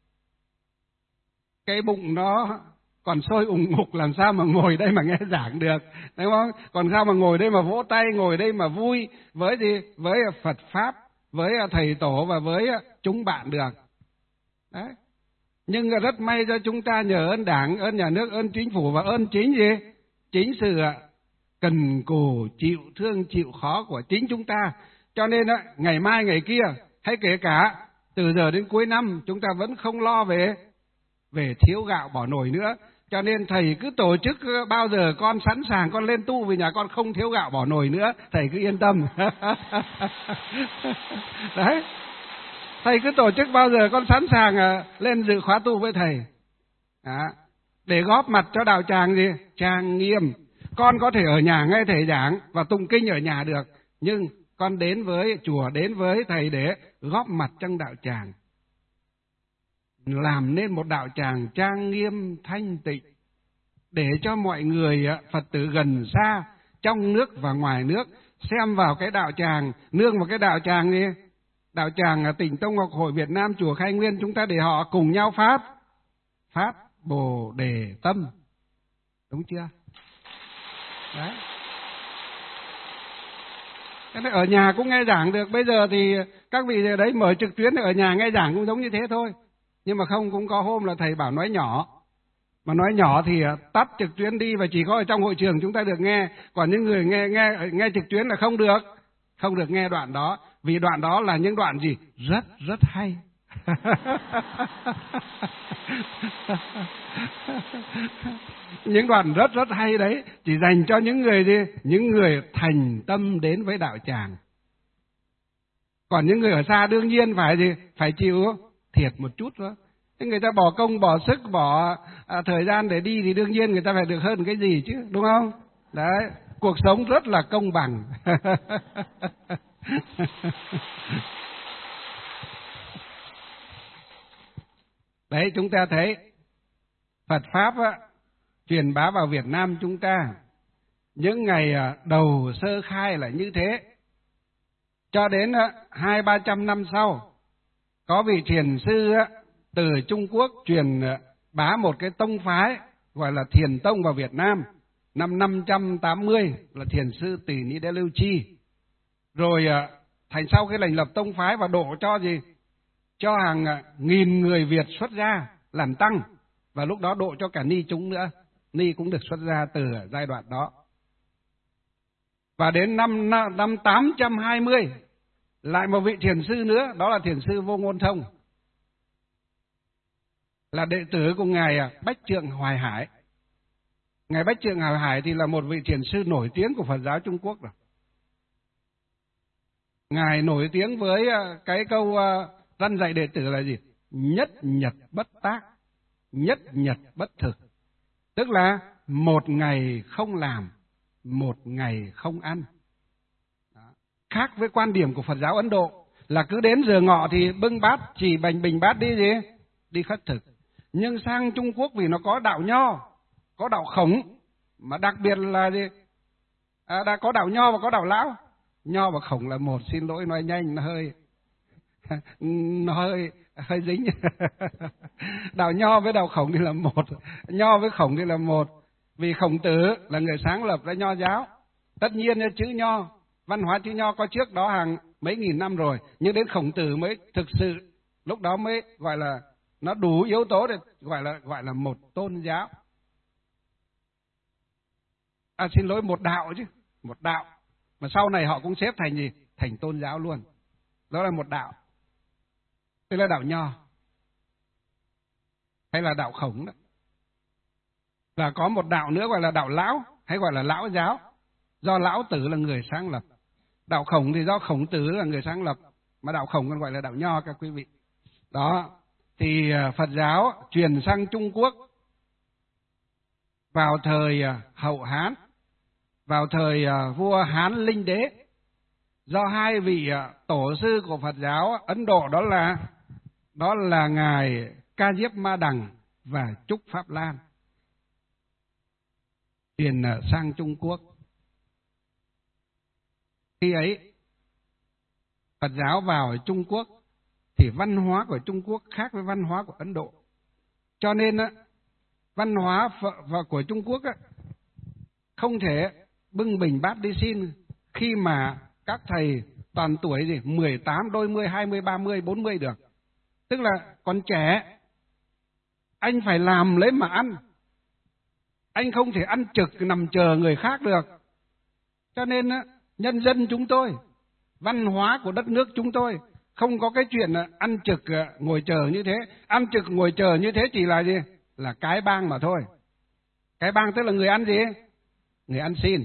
cái bụng nó còn sôi ủng ngục, làm sao mà ngồi đây mà nghe giảng được, đúng không? Còn sao mà ngồi đây mà vỗ tay, ngồi đây mà vui với gì? Với Phật Pháp, với thầy tổ và với chúng bạn được. Đấy. Nhưng rất may cho chúng ta nhờ ơn Đảng, ơn Nhà nước, ơn Chính phủ và ơn chính gì? Chính sự cần cù, chịu thương, chịu khó của chính chúng ta. Cho nên ngày mai ngày kia, hay kể cả từ giờ đến cuối năm, chúng ta vẫn không lo về về thiếu gạo bỏ nồi nữa. Cho nên thầy cứ tổ chức bao giờ con sẵn sàng, con lên tu vì nhà con không thiếu gạo bỏ nồi nữa, thầy cứ yên tâm. Đấy. Thầy cứ tổ chức bao giờ con sẵn sàng lên dự khóa tu với thầy. Đó. Để góp mặt cho đạo tràng gì? Trang nghiêm. Con có thể ở nhà nghe thầy giảng và tụng kinh ở nhà được, nhưng con đến với chùa, đến với thầy để góp mặt trong đạo tràng. Làm nên một đạo tràng trang nghiêm thanh tịnh, để cho mọi người Phật tử gần xa, trong nước và ngoài nước xem vào cái đạo tràng, nương vào cái đạo tràng đi. Đạo tràng Tịnh Tông Học Hội Việt Nam chùa Khai Nguyên, chúng ta để họ cùng nhau phát phát Bồ Đề tâm. Đúng chưa? Đấy. Thế nên ở nhà cũng nghe giảng được. Bây giờ thì các vị ở đấy mở trực tuyến, ở nhà nghe giảng cũng giống như thế thôi. Nhưng mà không, cũng có hôm là thầy bảo nói nhỏ. Mà nói nhỏ thì tắt trực tuyến đi và chỉ có ở trong hội trường chúng ta được nghe. Còn những người nghe nghe nghe trực tuyến là không được. Không được nghe đoạn đó. Vì đoạn đó là những đoạn gì? Rất rất hay. Những đoạn rất rất hay đấy, chỉ dành cho những người gì? Những người thành tâm đến với đạo tràng. Còn những người ở xa đương nhiên phải gì? Phải chịu thiệt một chút thôi. Người ta bỏ công, bỏ sức, bỏ à, thời gian để đi thì đương nhiên người ta phải được hơn cái gì chứ, đúng không? Đấy, cuộc sống rất là công bằng. Đấy, chúng ta thấy Phật Pháp á, truyền bá vào Việt Nam chúng ta những ngày đầu sơ khai là như thế. cho đến hai ba trăm năm sau, có vị thiền sư từ Trung Quốc truyền bá một cái tông phái gọi là Thiền Tông vào Việt Nam. Năm năm trăm tám mươi là thiền sư Tỳ Ni Đế Lưu Chi. Rồi thành sau cái lệnh lập tông phái và độ cho gì? Cho hàng nghìn người Việt xuất gia làm tăng. Và lúc đó độ cho cả ni chúng nữa. Ni cũng được xuất gia từ giai đoạn đó. Và đến năm, năm tám trăm hai mươi, lại một vị thiền sư nữa, đó là thiền sư Vô Ngôn Thông, là đệ tử của Ngài Bách Trượng Hoài Hải. Ngài Bách Trượng Hoài Hải thì là một vị thiền sư nổi tiếng của Phật giáo Trung Quốc rồi. Ngài nổi tiếng với cái câu răn dạy đệ tử là gì? Nhất nhật bất tác, nhất nhật bất thực. Tức là một ngày không làm, một ngày không ăn. Đó. Khác với quan điểm của Phật giáo Ấn Độ là cứ đến giờ ngọ thì bưng bát, chỉ bành bình bát đi gì? Đi khất thực. Nhưng sang Trung Quốc vì nó có đạo Nho, có đạo Khổng, mà đặc biệt là gì? À, đã có đạo Nho và có đạo Lão. Nho và Khổng là một, xin lỗi nói nhanh, nó hơi nó hơi hơi dính. Đạo Nho với đạo Khổng thì là một, Nho với Khổng thì là một. Vì Khổng Tử là người sáng lập ra Nho giáo. Tất nhiên chữ Nho, văn hóa chữ Nho có trước đó hàng mấy nghìn năm rồi, nhưng đến Khổng Tử mới thực sự, lúc đó mới gọi là nó đủ yếu tố để gọi là gọi là một tôn giáo. À xin lỗi, một đạo chứ, một đạo. Mà sau này họ cũng xếp thành gì? Thành tôn giáo luôn. Đó là một đạo. Tức là đạo Nho. Hay là đạo Khổng đó. Và có một đạo nữa gọi là đạo Lão, hay gọi là Lão giáo. Do Lão Tử là người sáng lập. Đạo Khổng thì do Khổng Tử là người sáng lập. Mà đạo Khổng còn gọi là đạo Nho các quý vị. Đó. Thì Phật giáo truyền sang Trung Quốc vào thời Hậu Hán, vào thời vua Hán Linh Đế, do hai vị tổ sư của Phật giáo Ấn Độ, đó là đó là ngài Ca Diếp Ma Đằng và Trúc Pháp Lan, truyền sang Trung Quốc. Khi ấy Phật giáo vào Trung Quốc thì văn hóa của Trung Quốc khác với văn hóa của Ấn Độ. Cho nên văn hóa của Trung Quốc không thể bưng bình bát đi xin khi mà các thầy toàn tuổi gì mười tám, đôi mươi, hai mươi, ba mươi, bốn mươi được. Tức là còn trẻ, anh phải làm lấy mà ăn. Anh không thể ăn trực nằm chờ người khác được. Cho nên nhân dân chúng tôi, văn hóa của đất nước chúng tôi không có cái chuyện ăn trực ngồi chờ như thế. Ăn trực ngồi chờ như thế chỉ là gì? Là cái bang mà thôi. Cái bang tức là người ăn gì? Người ăn xin.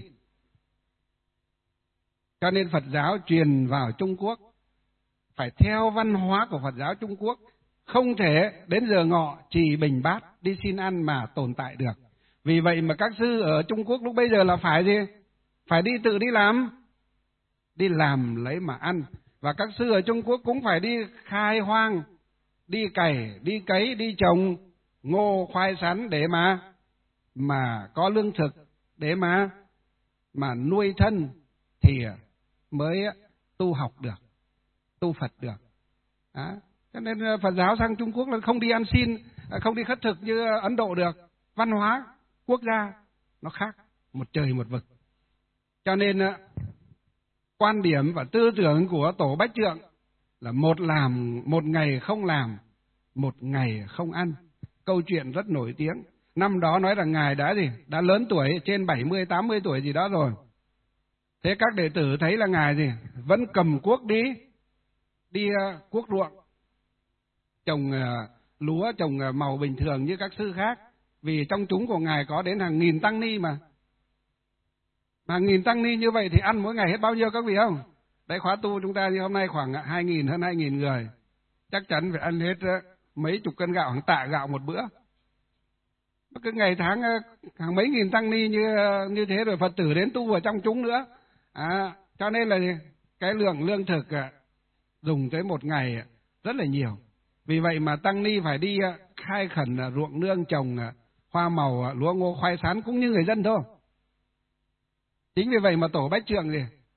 Cho nên Phật giáo truyền vào Trung Quốc phải theo văn hóa của Phật giáo Trung Quốc. Không thể đến giờ ngọ chỉ bình bát đi xin ăn mà tồn tại được. Vì vậy mà các sư ở Trung Quốc lúc bây giờ là phải gì? Phải đi tự đi làm. Đi làm lấy mà ăn. Và các sư ở Trung Quốc cũng phải đi khai hoang, đi cày, đi cấy, đi trồng ngô, khoai sắn để mà mà có lương thực, để mà mà nuôi thân thì mới tu học được, tu Phật được. Đó. Cho nên Phật giáo sang Trung Quốc là không đi ăn xin, không đi khất thực như Ấn Độ được. Văn hóa quốc gia nó khác, một trời một vực. Cho nên quan điểm và tư tưởng của Tổ Bách Trượng là một làm, một ngày không làm, một ngày không ăn. Câu chuyện rất nổi tiếng. Năm đó nói rằng ngài đã gì? Đã lớn tuổi, trên bảy mươi, tám mươi tuổi gì đó rồi. Thế các đệ tử thấy là ngài gì? Vẫn cầm cuốc đi, đi uh, cuốc ruộng, trồng uh, lúa, trồng uh, màu bình thường như các sư khác. Vì trong chúng của ngài có đến hàng nghìn tăng ni mà. Mà nghìn tăng ni như vậy thì ăn mỗi ngày hết bao nhiêu các vị không? Đấy, khóa tu chúng ta như hôm nay khoảng hai nghìn, hơn hai nghìn người. Chắc chắn phải ăn hết uh, mấy chục cân gạo, hàng tạ gạo một bữa. Cứ ngày tháng hàng mấy nghìn tăng ni như như thế, rồi Phật tử đến tu ở trong chúng nữa. À, cho nên là cái lượng lương thực dùng tới một ngày rất là nhiều. Vì vậy mà tăng ni phải đi khai khẩn ruộng nương, trồng hoa màu, lúa ngô, khoai sắn cũng như người dân thôi. Chính vì vậy mà Tổ Bách Trượng gì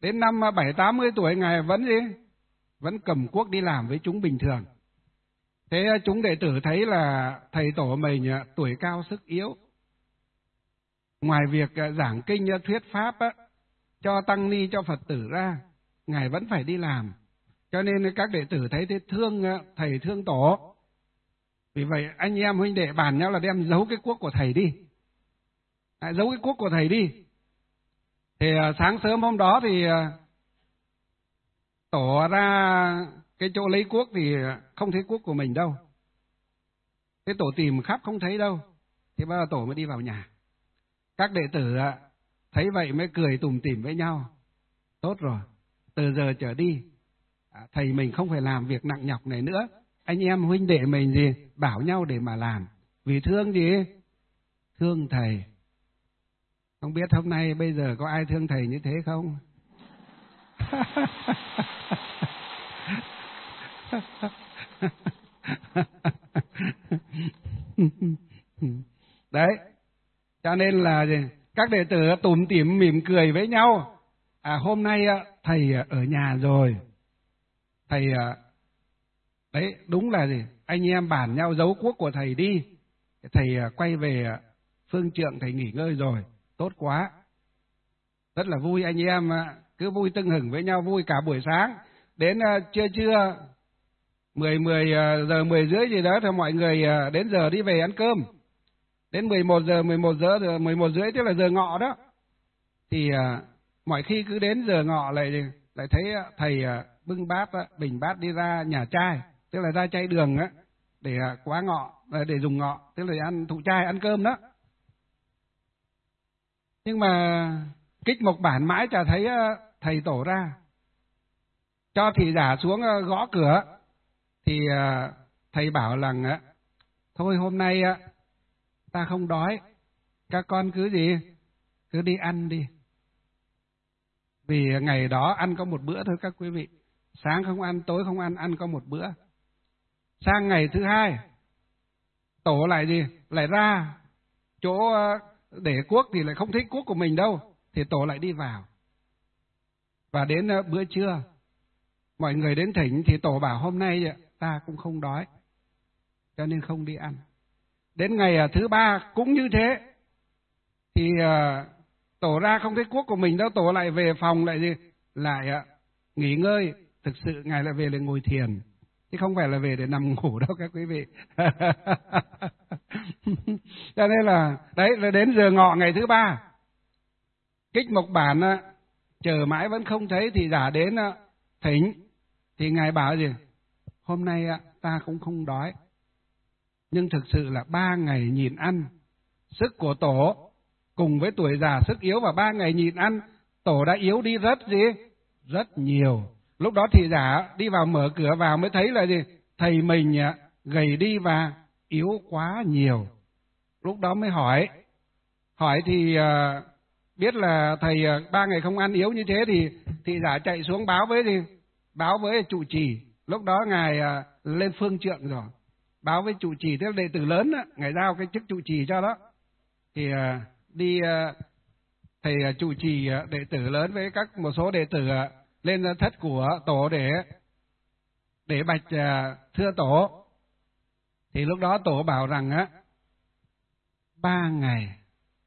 Đến năm bảy tám mươi tuổi Ngài vẫn gì? Vẫn cầm cuốc đi làm với chúng bình thường. Thế chúng đệ tử thấy là thầy tổ mình tuổi cao sức yếu. Ngoài việc giảng kinh thuyết pháp á, cho tăng ni cho Phật tử ra, Ngài vẫn phải đi làm. Cho nên các đệ tử thấy thế thương thầy thương tổ. Vì vậy anh em huynh đệ bàn nhau là đem giấu cái cuốc của thầy đi. À, giấu cái cuốc của thầy đi. Thì sáng sớm hôm đó thì tổ ra cái chỗ lấy cuốc thì không thấy cuốc của mình đâu. Thế tổ tìm khắp không thấy đâu. Thì bao giờ tổ mới đi vào nhà. Các đệ tử thấy vậy mới cười tủm tỉm với nhau. Tốt rồi, từ giờ trở đi thầy mình không phải làm việc nặng nhọc này nữa. Anh em huynh đệ mình gì bảo nhau để mà làm. Vì thương gì? Thương thầy. Không biết hôm nay bây giờ có ai thương thầy như thế không? Đấy. Cho nên là gì? Các đệ tử tủm tỉm mỉm cười với nhau. À, hôm nay thầy ở nhà rồi. Thầy đấy đúng là gì? Anh em bàn nhau giấu cuốc của thầy đi. Thầy quay về phương trượng thầy nghỉ ngơi rồi. Tốt quá. Rất là vui anh em cứ vui tưng hửng với nhau, vui cả buổi sáng. Đến trưa trưa mười mười giờ mười rưỡi gì đó thì mọi người đến giờ đi về ăn cơm. Đến mười một giờ mười một giờ mười một rưỡi tức là giờ ngọ đó. Thì mọi khi cứ đến giờ ngọ lại lại thấy thầy bưng bát bình bát đi ra nhà trai, tức là ra chay đường á để quá ngọ, để dùng ngọ, tức là ăn thụ trai ăn cơm đó. Nhưng mà kích mộc bản mãi chả thấy thầy tổ ra. Cho thị giả xuống gõ cửa thì thầy bảo rằng thôi hôm nay ta không đói, các con cứ gì cứ đi ăn đi. Vì ngày đó ăn có một bữa thôi các quý vị. Sáng không ăn, tối không ăn, ăn có một bữa. Sang ngày thứ hai, tổ lại gì? Lại ra chỗ để cuốc thì lại không thích cuốc của mình đâu. Thì tổ lại đi vào. Và đến bữa trưa, mọi người đến thỉnh thì tổ bảo hôm nay ta cũng không đói, cho nên không đi ăn. Đến ngày thứ ba cũng như thế. Thì tổ ra không thấy cuốc của mình đâu, tổ lại về phòng lại gì? Lại nghỉ ngơi. Thực sự Ngài lại về để ngồi thiền, chứ không phải là về để nằm ngủ đâu các quý vị. Cho nên là đấy là đến giờ ngọ ngày thứ ba, Kích Mộc Bản chờ mãi vẫn không thấy thì giả đến thỉnh. Thì Ngài bảo gì? Hôm nay ta cũng không đói. Nhưng thực sự là ba ngày nhịn ăn, sức của tổ cùng với tuổi già sức yếu, và ba ngày nhịn ăn tổ đã yếu đi rất gì? Rất nhiều. Lúc đó thị giả đi vào mở cửa vào mới thấy là gì? Thầy mình gầy đi và yếu quá nhiều. Lúc đó mới hỏi. Hỏi thì biết là thầy ba ngày không ăn yếu như thế thì thị giả chạy xuống báo với gì? Báo với trụ trì. Lúc đó Ngài lên phương trượng rồi. Báo với trụ trì, tức là đệ tử lớn đó, Ngài giao cái chức trụ trì cho đó. Thì đi thầy trụ trì đệ tử lớn với các một số đệ tử lên thất của tổ để để bạch thưa tổ. Thì lúc đó tổ bảo rằng á, ba ngày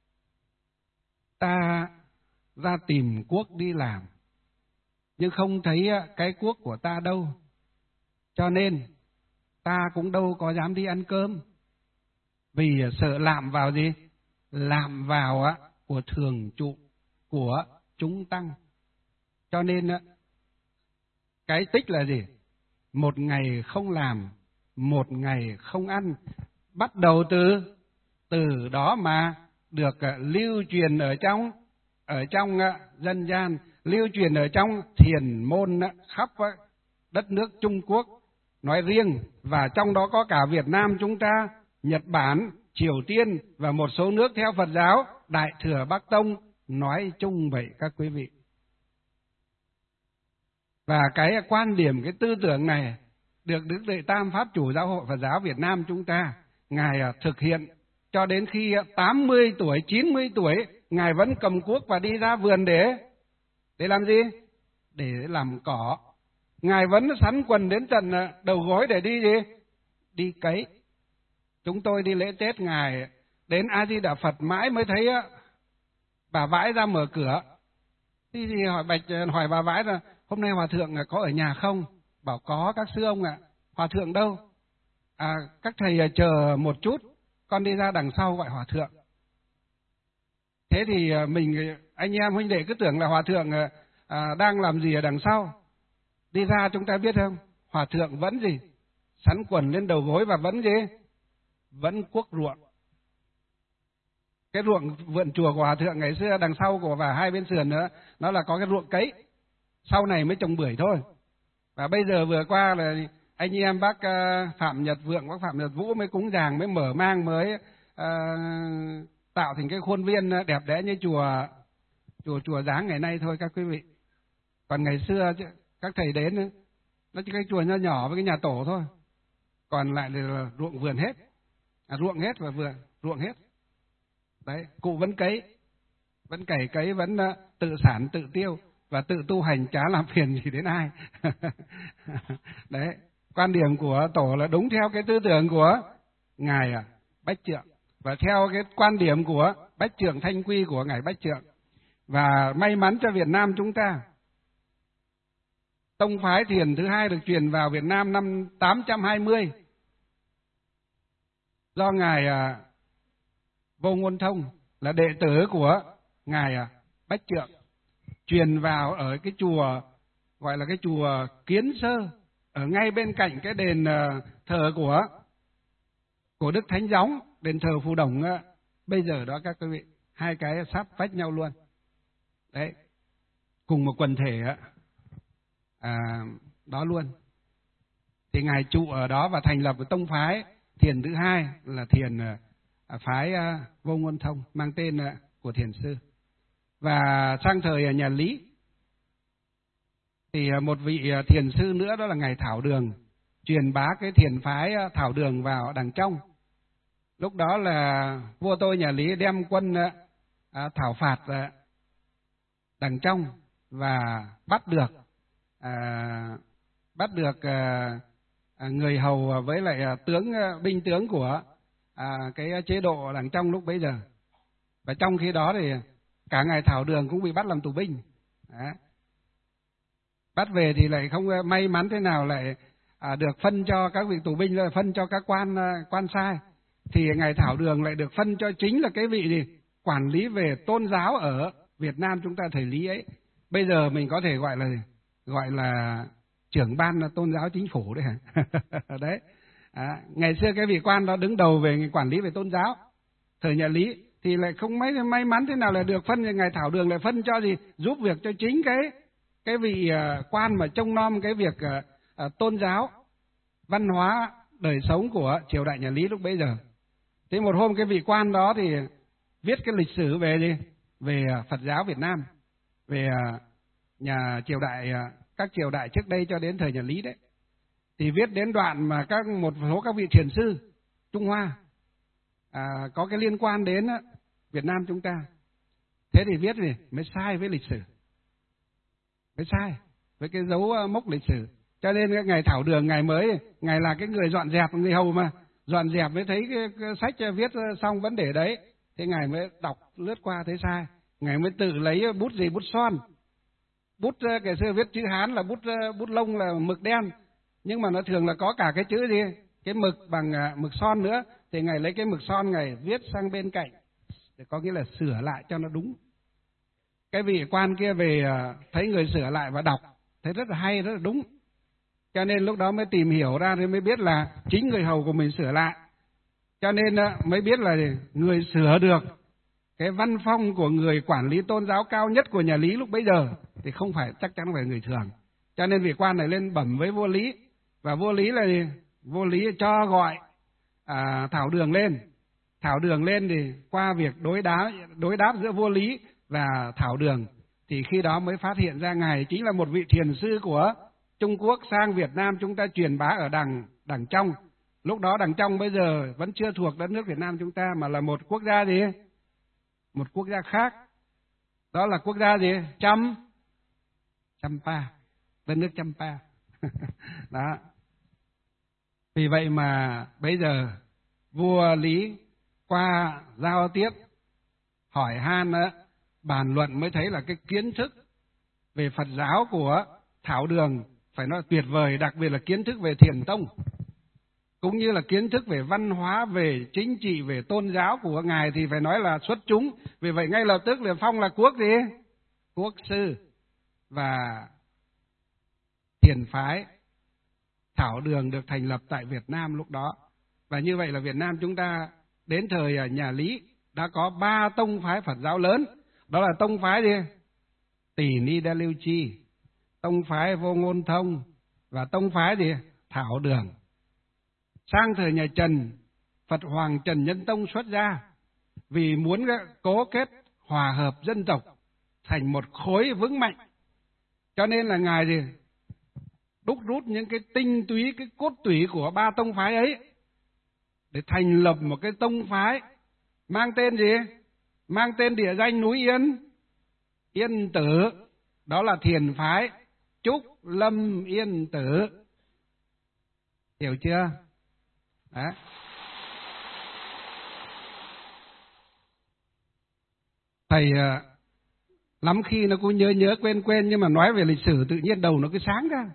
ta ra tìm cuốc đi làm, nhưng không thấy cái cuốc của ta đâu, cho nên ta cũng đâu có dám đi ăn cơm, vì sợ lạm vào gì? Lạm vào á của thường trụ của chúng tăng. Cho nên cái tích là gì? Một ngày không làm, một ngày không ăn. Bắt đầu từ từ đó mà được lưu truyền ở trong ở trong dân gian, lưu truyền ở trong thiền môn khắp đất nước Trung Quốc nói riêng, và trong đó có cả Việt Nam chúng ta, Nhật Bản, Triều Tiên và một số nước theo Phật giáo Đại Thừa Bắc Tông nói chung vậy các quý vị. Và cái quan điểm, cái tư tưởng này được Đức Đệ Tam Pháp Chủ Giáo hội Phật giáo Việt Nam chúng ta, Ngài thực hiện cho đến khi tám mươi tuổi, chín mươi tuổi, Ngài vẫn cầm cuốc và đi ra vườn để để làm gì? để làm cỏ. Ngài vẫn sắn quần đến tận đầu gối để đi gì? Đi cấy. Chúng tôi đi lễ Tết Ngài đến A Di Đà Phật mãi mới thấy bà Vãi ra mở cửa. Thì, thì hỏi bạch hỏi bà Vãi là hôm nay hòa thượng có ở nhà không? Bảo có các sư ông ạ. À. Hòa thượng đâu? À, các thầy chờ một chút, con đi ra đằng sau gọi hòa thượng. Thế thì mình anh em huynh đệ cứ tưởng là hòa thượng à, đang làm gì ở đằng sau. Đi ra chúng ta biết không? Hòa thượng vẫn gì? Sắn quần lên đầu gối và vẫn gì? Vẫn cuốc ruộng. Cái ruộng vườn chùa của hòa thượng ngày xưa đằng sau của và hai bên sườn nữa, nó là có cái ruộng cấy. Sau này mới trồng bưởi thôi. Và bây giờ vừa qua là anh em bác Phạm Nhật Vượng, bác Phạm Nhật Vũ mới cúng dường, mới mở mang, mới uh, tạo thành cái khuôn viên đẹp đẽ như chùa chùa chùa Giáng ngày nay thôi các quý vị. Còn ngày xưa các thầy đến nó chỉ cái chùa nho nhỏ với cái nhà tổ thôi. Còn lại là ruộng vườn hết. À, ruộng hết và vườn, ruộng hết. Đấy, cụ vẫn cấy, vẫn cày cấy, vẫn uh, tự sản tự tiêu và tự tu hành, chả làm phiền gì đến ai. Đấy, quan điểm của tổ là đúng theo cái tư tưởng của ngài à, Bách Trượng và theo cái quan điểm của Bách Trượng Thanh Quy của ngài Bách Trượng. Và may mắn cho Việt Nam chúng ta, tông phái thiền thứ hai được truyền vào Việt Nam năm tám trăm hai mươi do ngài à, Vô Ngôn Thông là đệ tử của ngài à, Bách Trượng truyền vào ở cái chùa gọi là cái chùa Kiến Sơ, ở ngay bên cạnh cái đền uh, thờ của của Đức Thánh Gióng, đền thờ Phù Đồng uh, bây giờ đó các quý vị, hai cái sát vách nhau luôn. Đấy, cùng một quần thể uh, à, đó luôn. Thì ngài trụ ở đó và thành lập cái tông phái thiền thứ hai là thiền uh, phái uh, Vô Ngôn Thông, mang tên uh, của thiền sư. Và sang thời nhà Lý thì một vị thiền sư nữa đó là ngài Thảo Đường truyền bá cái thiền phái Thảo Đường vào đằng trong. Lúc đó là vua tôi nhà Lý đem quân à, thảo phạt à, đằng trong và bắt được à, bắt được à, à, người hầu với lại à, tướng à, binh tướng của à, cái chế độ đằng trong lúc bấy giờ. Và trong khi đó thì cả ngài Thảo Đường cũng bị bắt làm tù binh. Đó. Bắt về thì lại không may mắn thế nào lại à, được phân cho các vị tù binh, rồi phân cho các quan quan sai. Thì ngài Thảo Đường lại được phân cho chính là cái vị gì quản lý về tôn giáo ở Việt Nam chúng ta thời Lý ấy. Bây giờ mình có thể gọi là gọi là trưởng ban tôn giáo chính phủ đấy hả? Đấy. À, ngày xưa cái vị quan đó đứng đầu về quản lý về tôn giáo thời nhà Lý, thì lại không mấy may mắn thế nào là được phân, thì ngài Thảo Đường lại phân cho gì giúp việc cho chính cái cái vị uh, quan mà trông nom cái việc uh, uh, tôn giáo, văn hóa, đời sống của triều đại nhà Lý lúc bấy giờ. Thế một hôm cái vị quan đó thì viết cái lịch sử về gì về uh, Phật giáo Việt Nam, về uh, nhà triều đại uh, các triều đại trước đây cho đến thời nhà Lý đấy, thì viết đến đoạn mà các một số các vị thiền sư Trung Hoa à, có cái liên quan đến uh, Việt Nam chúng ta. Thế thì viết gì mới sai với lịch sử, mới sai với cái dấu mốc lịch sử. Cho nên cái ngài Thảo Đường, ngài mới ngài là cái người dọn dẹp, người hầu mà dọn dẹp mới thấy cái, cái sách viết xong vấn đề đấy, thế ngài mới đọc lướt qua thấy sai, ngài mới tự lấy bút gì bút son, bút cái xưa viết chữ Hán là bút bút lông là mực đen, nhưng mà nó thường là có cả cái chữ gì cái mực bằng mực son nữa, thì ngài lấy cái mực son ngài viết sang bên cạnh để có nghĩa là sửa lại cho nó đúng. Cái vị quan kia về thấy người sửa lại và đọc thấy rất là hay, rất là đúng, cho nên lúc đó mới tìm hiểu ra thì mới biết là chính người hầu của mình sửa lại, cho nên mới biết là người sửa được cái văn phong của người quản lý tôn giáo cao nhất của nhà Lý lúc bấy giờ thì không phải, chắc chắn không phải người thường. Cho nên vị quan này lên bẩm với vua Lý, và vua Lý là gì? Vua Lý cho gọi à, Thảo Đường lên. Thảo Đường lên thì qua việc đối đáp đối đáp giữa vua Lý và Thảo Đường thì khi đó mới phát hiện ra ngài chính là một vị thiền sư của Trung Quốc sang Việt Nam chúng ta truyền bá ở đằng đằng trong. Lúc đó đằng trong bây giờ vẫn chưa thuộc đất nước Việt Nam chúng ta, mà là một quốc gia gì? Một quốc gia khác. Đó là quốc gia gì? Chăm Champa, đất nước Champa. Đó. Vì vậy mà bây giờ vua Lý qua giao tiếp, hỏi han, bàn luận mới thấy là cái kiến thức về Phật giáo của Thảo Đường phải nói tuyệt vời, đặc biệt là kiến thức về Thiền Tông, cũng như là kiến thức về văn hóa, về chính trị, về tôn giáo của ngài thì phải nói là xuất chúng. Vì vậy ngay lập tức liền phong là quốc gì? Quốc sư. Và thiền phái Thảo Đường được thành lập tại Việt Nam lúc đó. Và như vậy là Việt Nam chúng ta đến thời nhà Lý đã có ba tông phái Phật giáo lớn. Đó là tông phái gì? Tỳ Ni Đa Lưu Chi, tông phái Vô Ngôn Thông và tông phái gì? Thảo Đường. Sang thời nhà Trần, Phật Hoàng Trần Nhân Tông xuất ra vì muốn cố kết hòa hợp dân tộc thành một khối vững mạnh. Cho nên là ngài gì? Đúc rút những cái tinh túy, cái cốt tủy của ba tông phái ấy để thành lập một cái tông phái mang tên gì? Mang tên địa danh núi Yên, Yên Tử. Đó là thiền phái Trúc Lâm Yên Tử. Hiểu chưa? Đó. Thầy uh, lắm khi nó cũng nhớ nhớ quên quên, nhưng mà nói về lịch sử tự nhiên đầu nó cứ sáng ra.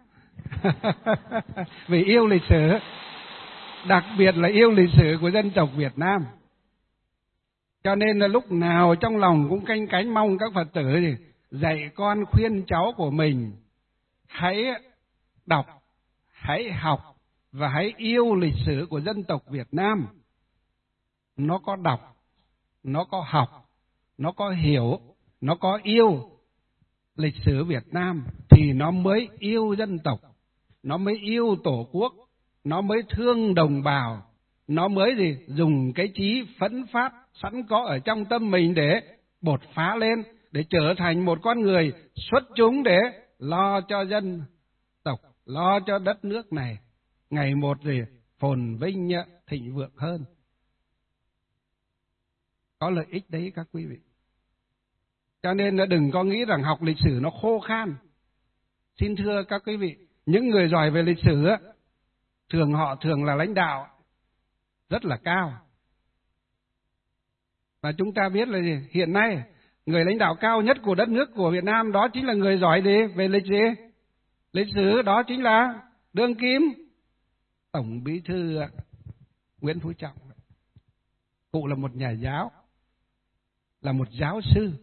Vì yêu lịch sử, đặc biệt là yêu lịch sử của dân tộc Việt Nam. Cho nên là lúc nào trong lòng cũng canh cánh mong các Phật tử thì dạy con khuyên cháu của mình hãy đọc, hãy học và hãy yêu lịch sử của dân tộc Việt Nam. Nó có đọc, nó có học, nó có hiểu, nó có yêu lịch sử Việt Nam thì nó mới yêu dân tộc, nó mới yêu Tổ quốc, nó mới thương đồng bào, nó mới gì dùng cái chí phấn phát sẵn có ở trong tâm mình để bột phá lên, để trở thành một con người xuất chúng để lo cho dân tộc, lo cho đất nước này ngày một gì phồn vinh thịnh vượng hơn. Có lợi ích đấy các quý vị. Cho nên đừng có nghĩ rằng học lịch sử nó khô khan. Xin thưa các quý vị, những người giỏi về lịch sử thường họ thường là lãnh đạo rất là cao. Và chúng ta biết là gì? Hiện nay người lãnh đạo cao nhất của đất nước của Việt Nam đó chính là người giỏi gì? Về lịch gì? Lịch sử, đó chính là đương kim Tổng Bí thư Nguyễn Phú Trọng. Cụ là một nhà giáo, là một giáo sư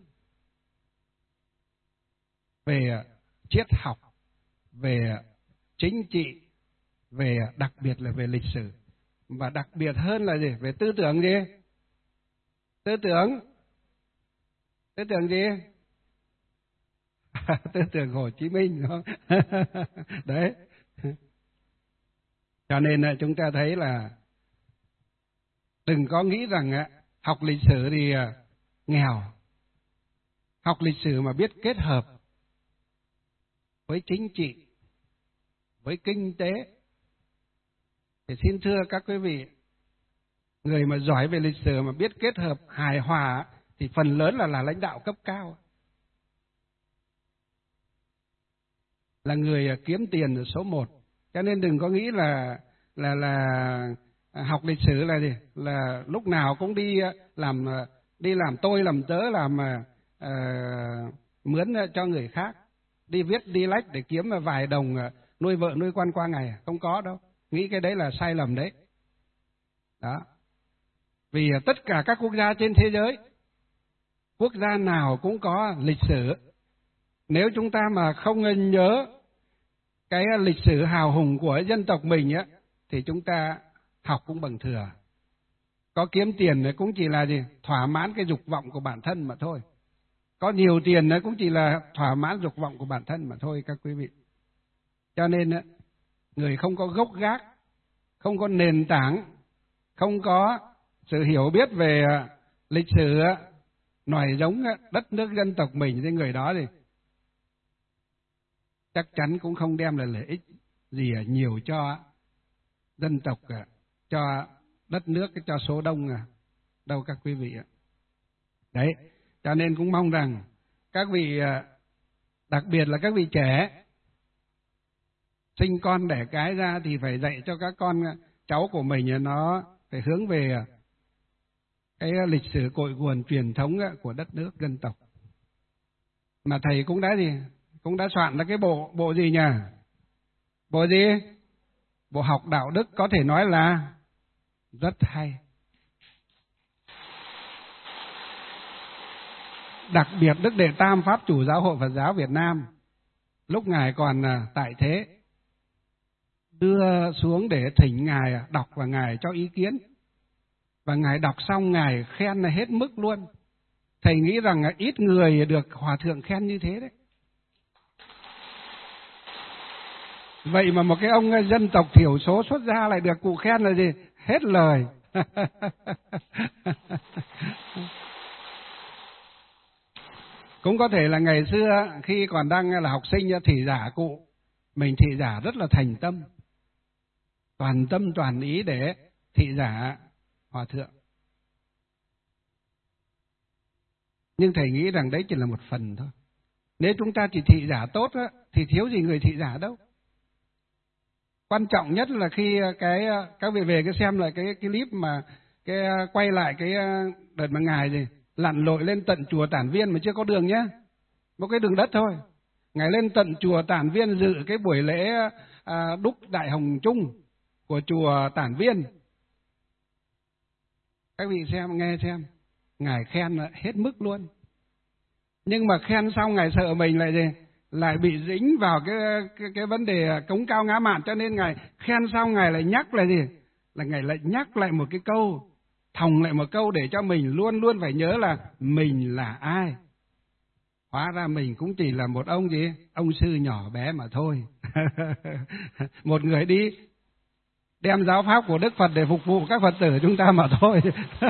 về triết học, về chính trị, về đặc biệt là về lịch sử, và đặc biệt hơn là gì? Về tư tưởng gì? Tư tưởng tư tưởng gì? Tư tưởng Hồ Chí Minh, đúng không? Đấy. Cho nên chúng ta thấy là đừng có nghĩ rằng học lịch sử thì nghèo. Học lịch sử mà biết kết hợp với chính trị, với kinh tế, thì xin thưa các quý vị, người mà giỏi về lịch sử mà biết kết hợp hài hòa thì phần lớn là là lãnh đạo cấp cao, là người kiếm tiền số một. Cho nên đừng có nghĩ là là là học lịch sử là gì? Là lúc nào cũng đi làm đi làm tôi làm tớ, làm uh, mướn cho người khác, đi viết đi lách để kiếm vài đồng nuôi vợ nuôi con qua ngày. Không có đâu. Nghĩ cái đấy là sai lầm đấy. Đó. Vì tất cả các quốc gia trên thế giới, quốc gia nào cũng có lịch sử. Nếu chúng ta mà không nhớ cái lịch sử hào hùng của dân tộc mình á, thì chúng ta học cũng bằng thừa. Có kiếm tiền cũng chỉ là gì? Thỏa mãn cái dục vọng của bản thân mà thôi. Có nhiều tiền cũng chỉ là thỏa mãn dục vọng của bản thân mà thôi các quý vị. Cho nên người không có gốc gác, không có nền tảng, không có sự hiểu biết về lịch sử nòi giống đất nước dân tộc mình, thì người đó thì chắc chắn cũng không đem lại lợi ích gì nhiều cho dân tộc, cho đất nước, cho số đông đâu các quý vị ạ. Đấy, cho nên cũng mong rằng các vị Đặc biệt là các vị trẻ, sinh con đẻ cái ra thì phải dạy cho các con cháu của mình nó phải hướng về cái lịch sử cội nguồn truyền thống của đất nước dân tộc. Mà thầy cũng đã gì? Cũng đã soạn ra cái bộ bộ gì nhỉ? Bộ gì? Bộ học đạo đức, có thể nói là rất hay. Đặc biệt Đức Đệ Tam Pháp Chủ Giáo hội Phật giáo Việt Nam lúc Ngài còn tại thế đưa xuống để thỉnh Ngài đọc và Ngài cho ý kiến. Và Ngài đọc xong Ngài khen là hết mức luôn. Thầy nghĩ rằng ít người được Hòa Thượng khen như thế đấy. Vậy mà một cái ông dân tộc thiểu số xuất gia lại được cụ khen là gì? Hết lời. Cũng có thể là ngày xưa khi còn đang là học sinh thị giả cụ, mình thị giả rất là thành tâm, toàn tâm toàn ý để thị giả Hòa Thượng. Nhưng thầy nghĩ rằng đấy chỉ là một phần thôi. Nếu chúng ta chỉ thị giả tốt á, thì thiếu gì người thị giả đâu. Quan trọng nhất là khi cái các vị về cái xem lại cái cái clip mà cái quay lại cái đợt mà Ngài gì lặn lội lên tận chùa Tản Viên mà chưa có đường nhé, một cái đường đất thôi. Ngài lên tận chùa Tản Viên dự cái buổi lễ à, đúc Đại Hồng Chung của chùa Tản Viên. Các vị xem, nghe xem, Ngài khen là hết mức luôn. Nhưng mà khen xong Ngài sợ mình lại gì? Lại bị dính vào cái cái, cái vấn đề cống cao ngã mạn, cho nên Ngài khen xong Ngài lại nhắc là gì? Là Ngài lại nhắc lại một cái câu, thòng lại một câu để cho mình luôn luôn phải nhớ là mình là ai. Hóa ra mình cũng chỉ là một ông gì? Ông sư nhỏ bé mà thôi. Một người đi đem giáo pháp của Đức Phật để phục vụ các Phật tử chúng ta mà thôi.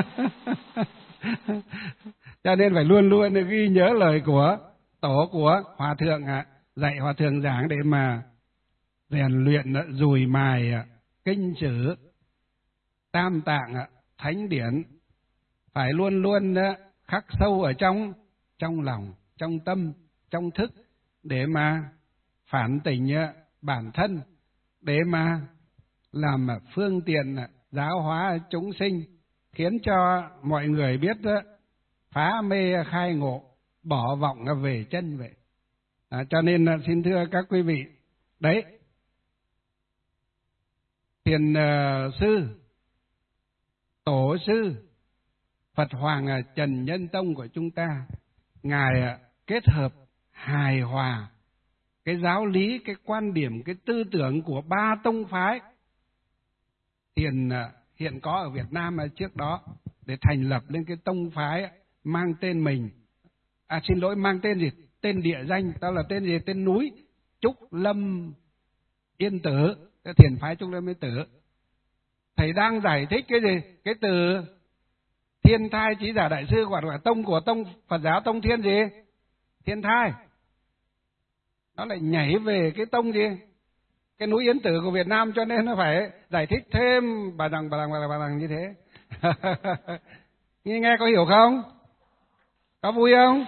Cho nên phải luôn luôn ghi nhớ lời của tổ của Hòa Thượng ạ, dạy Hòa Thượng giảng để mà rèn luyện dùi mài kinh sử, tam tạng, thánh điển, phải luôn luôn khắc sâu ở trong trong lòng, trong tâm, trong thức để mà phản tỉnh bản thân, để mà làm phương tiện giáo hóa chúng sinh, khiến cho mọi người biết phá mê khai ngộ, bỏ vọng về chân vậy. À, cho nên xin thưa các quý vị, đấy, Thiền uh, sư, tổ sư Phật Hoàng Trần Nhân Tông của chúng ta, Ngài kết hợp hài hòa cái giáo lý, cái quan điểm, cái tư tưởng của ba tông phái thiền hiện có ở Việt Nam trước đó để thành lập lên cái tông phái mang tên mình. À xin lỗi, mang tên gì? Tên địa danh, đó là tên gì? Tên núi Trúc Lâm Yên Tử, cái thiền phái Trúc Lâm Yên Tử. Thầy đang giải thích cái gì? Cái từ Thiên Thai Chí Giả Đại Sư gọi là tông của tông Phật giáo tông Thiên gì? Thiên Thai. Nó lại nhảy về cái tông gì? Cái núi Yên Tử của Việt Nam, cho nên nó phải giải thích thêm bà đằng bà đằng bà đằng, bà đằng như thế. Nghe, nghe có hiểu không? Có vui không?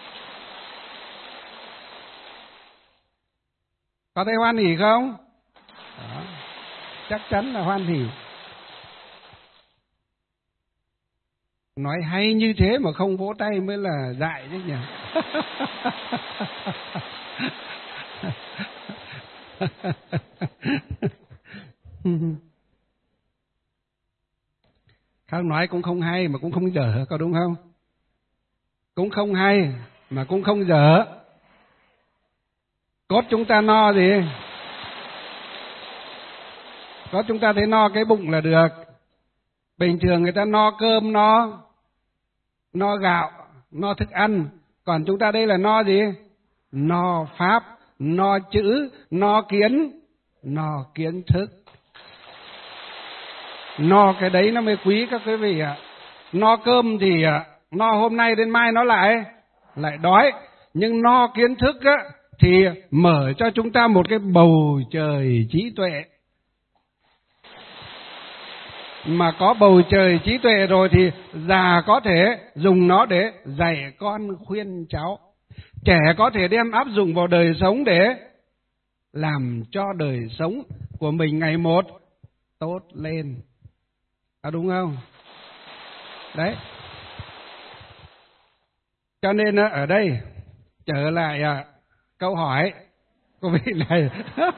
Có thấy hoan hỉ không? Đó. Chắc chắn là hoan hỉ. Nói hay như thế mà không vỗ tay mới là dại chứ nhỉ. Khác nói cũng không hay mà cũng không dở, có đúng không? Cũng không hay mà cũng không dở. Cốt chúng ta no gì? Cốt chúng ta thấy no cái bụng là được. Bình thường người ta no cơm, no no gạo, no thức ăn. Còn chúng ta đây là no gì? No pháp, no chữ, no kiến, no kiến thức. No cái đấy nó mới quý các quý vị ạ. No cơm thì no hôm nay đến mai nó lại lại đói. Nhưng no kiến thức á, thì mở cho chúng ta một cái bầu trời trí tuệ. Mà có bầu trời trí tuệ rồi thì già có thể dùng nó để dạy con khuyên cháu. Trẻ có thể đem áp dụng vào đời sống để làm cho đời sống của mình ngày một tốt lên. À, đúng không? Đấy. Cho nên ở đây trở lại à, câu hỏi của vị này.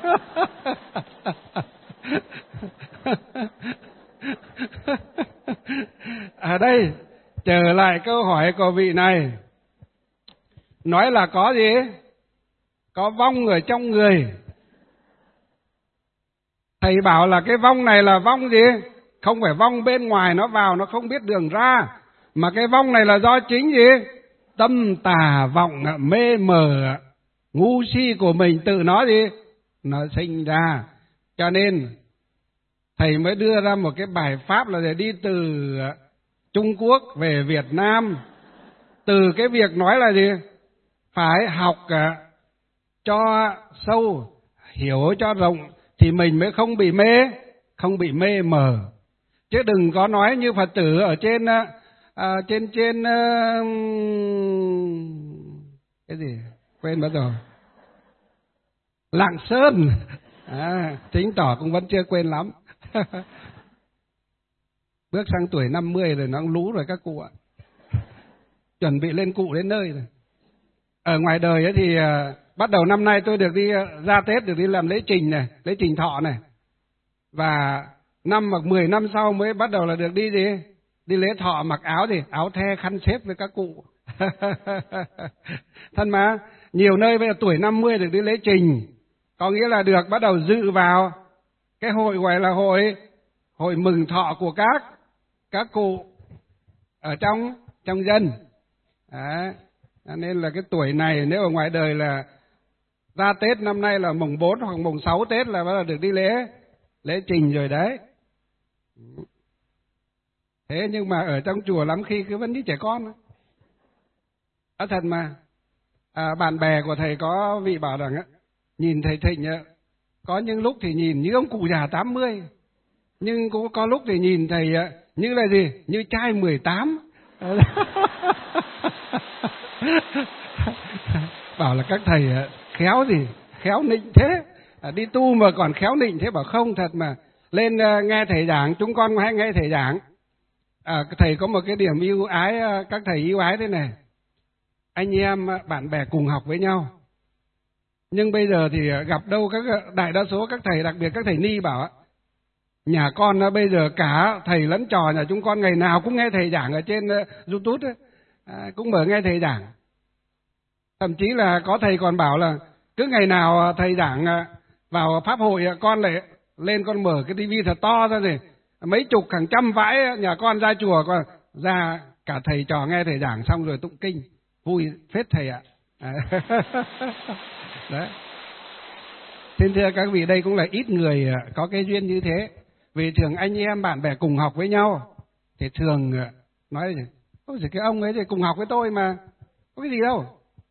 Ở đây trở lại câu hỏi của vị này, nói là có gì? Có vong ở trong người. Thầy bảo là cái vong này là vong gì? Không phải vong bên ngoài nó vào nó không biết đường ra, mà cái vong này là do chính gì? Tâm tà vọng mê mờ ngu si của mình tự nó gì? Nó sinh ra. Cho nên thầy mới đưa ra một cái bài pháp là để đi từ Trung Quốc về Việt Nam. Từ cái việc nói là gì? Phải học cho sâu, hiểu cho rộng thì mình mới không bị mê, không bị mê mờ. Chứ đừng có nói như Phật tử ở trên à, trên trên uh, cái gì quên mất rồi, Lạng Sơn, à, chứng tỏ cũng vẫn chưa quên lắm. Bước sang tuổi năm mươi rồi, nó lú rồi các cụ ạ, chuẩn bị lên cụ đến nơi rồi. Ở ngoài đời ấy thì uh, bắt đầu năm nay tôi được đi uh, ra Tết được đi làm lễ trình này, lễ trình thọ này, và năm hoặc mười năm sau mới bắt đầu là được đi gì? Đi lễ thọ mặc áo gì? Áo the khăn xếp với các cụ. Thân mà, nhiều nơi bây giờ tuổi năm mươi được đi lễ trình, có nghĩa là được bắt đầu dự vào cái hội gọi là hội hội mừng thọ của các các cụ ở trong trong dân. Đấy. Nên là cái tuổi này nếu ở ngoài đời là ra Tết năm nay là mùng bốn hoặc mùng sáu Tết là bắt đầu được đi lễ lễ trình rồi đấy. Thế nhưng mà ở trong chùa lắm khi cứ vẫn như trẻ con. Ở thật mà, à, bạn bè của thầy có vị bảo rằng á, nhìn thầy Thịnh á, có những lúc thì nhìn như ông cụ già tám mươi, nhưng cũng có lúc thì nhìn thầy á, như là gì? Như trai mười tám. Bảo là các thầy khéo gì? Khéo nịnh thế. À, đi tu mà còn khéo nịnh thế, bảo không, thật mà. Lên uh, nghe thầy giảng, chúng con hay nghe thầy giảng. À, thầy có một cái điểm yêu ái, uh, các thầy yêu ái thế này. Anh em uh, bạn bè cùng học với nhau. Nhưng bây giờ thì uh, gặp đâu các uh, đại đa số các thầy, đặc biệt các thầy ni bảo uh, nhà con uh, bây giờ cả thầy lẫn trò nhà chúng con ngày nào cũng nghe thầy giảng ở trên uh, YouTube ấy. À, cũng mở nghe thầy giảng. Thậm chí là có thầy còn bảo là cứ ngày nào thầy giảng vào pháp hội con lại lên con mở cái tivi thật to ra rồi mấy chục hàng trăm vãi nhà con ra chùa, con ra cả thầy trò nghe thầy giảng xong rồi tụng kinh, vui phết thầy ạ. À. Đấy. Xin thưa các vị, đây cũng là ít người có cái duyên như thế. Vì thường anh em bạn bè cùng học với nhau thì thường nói gì? Ôi giời, cái ông ấy thì cùng học với tôi mà, có cái gì đâu,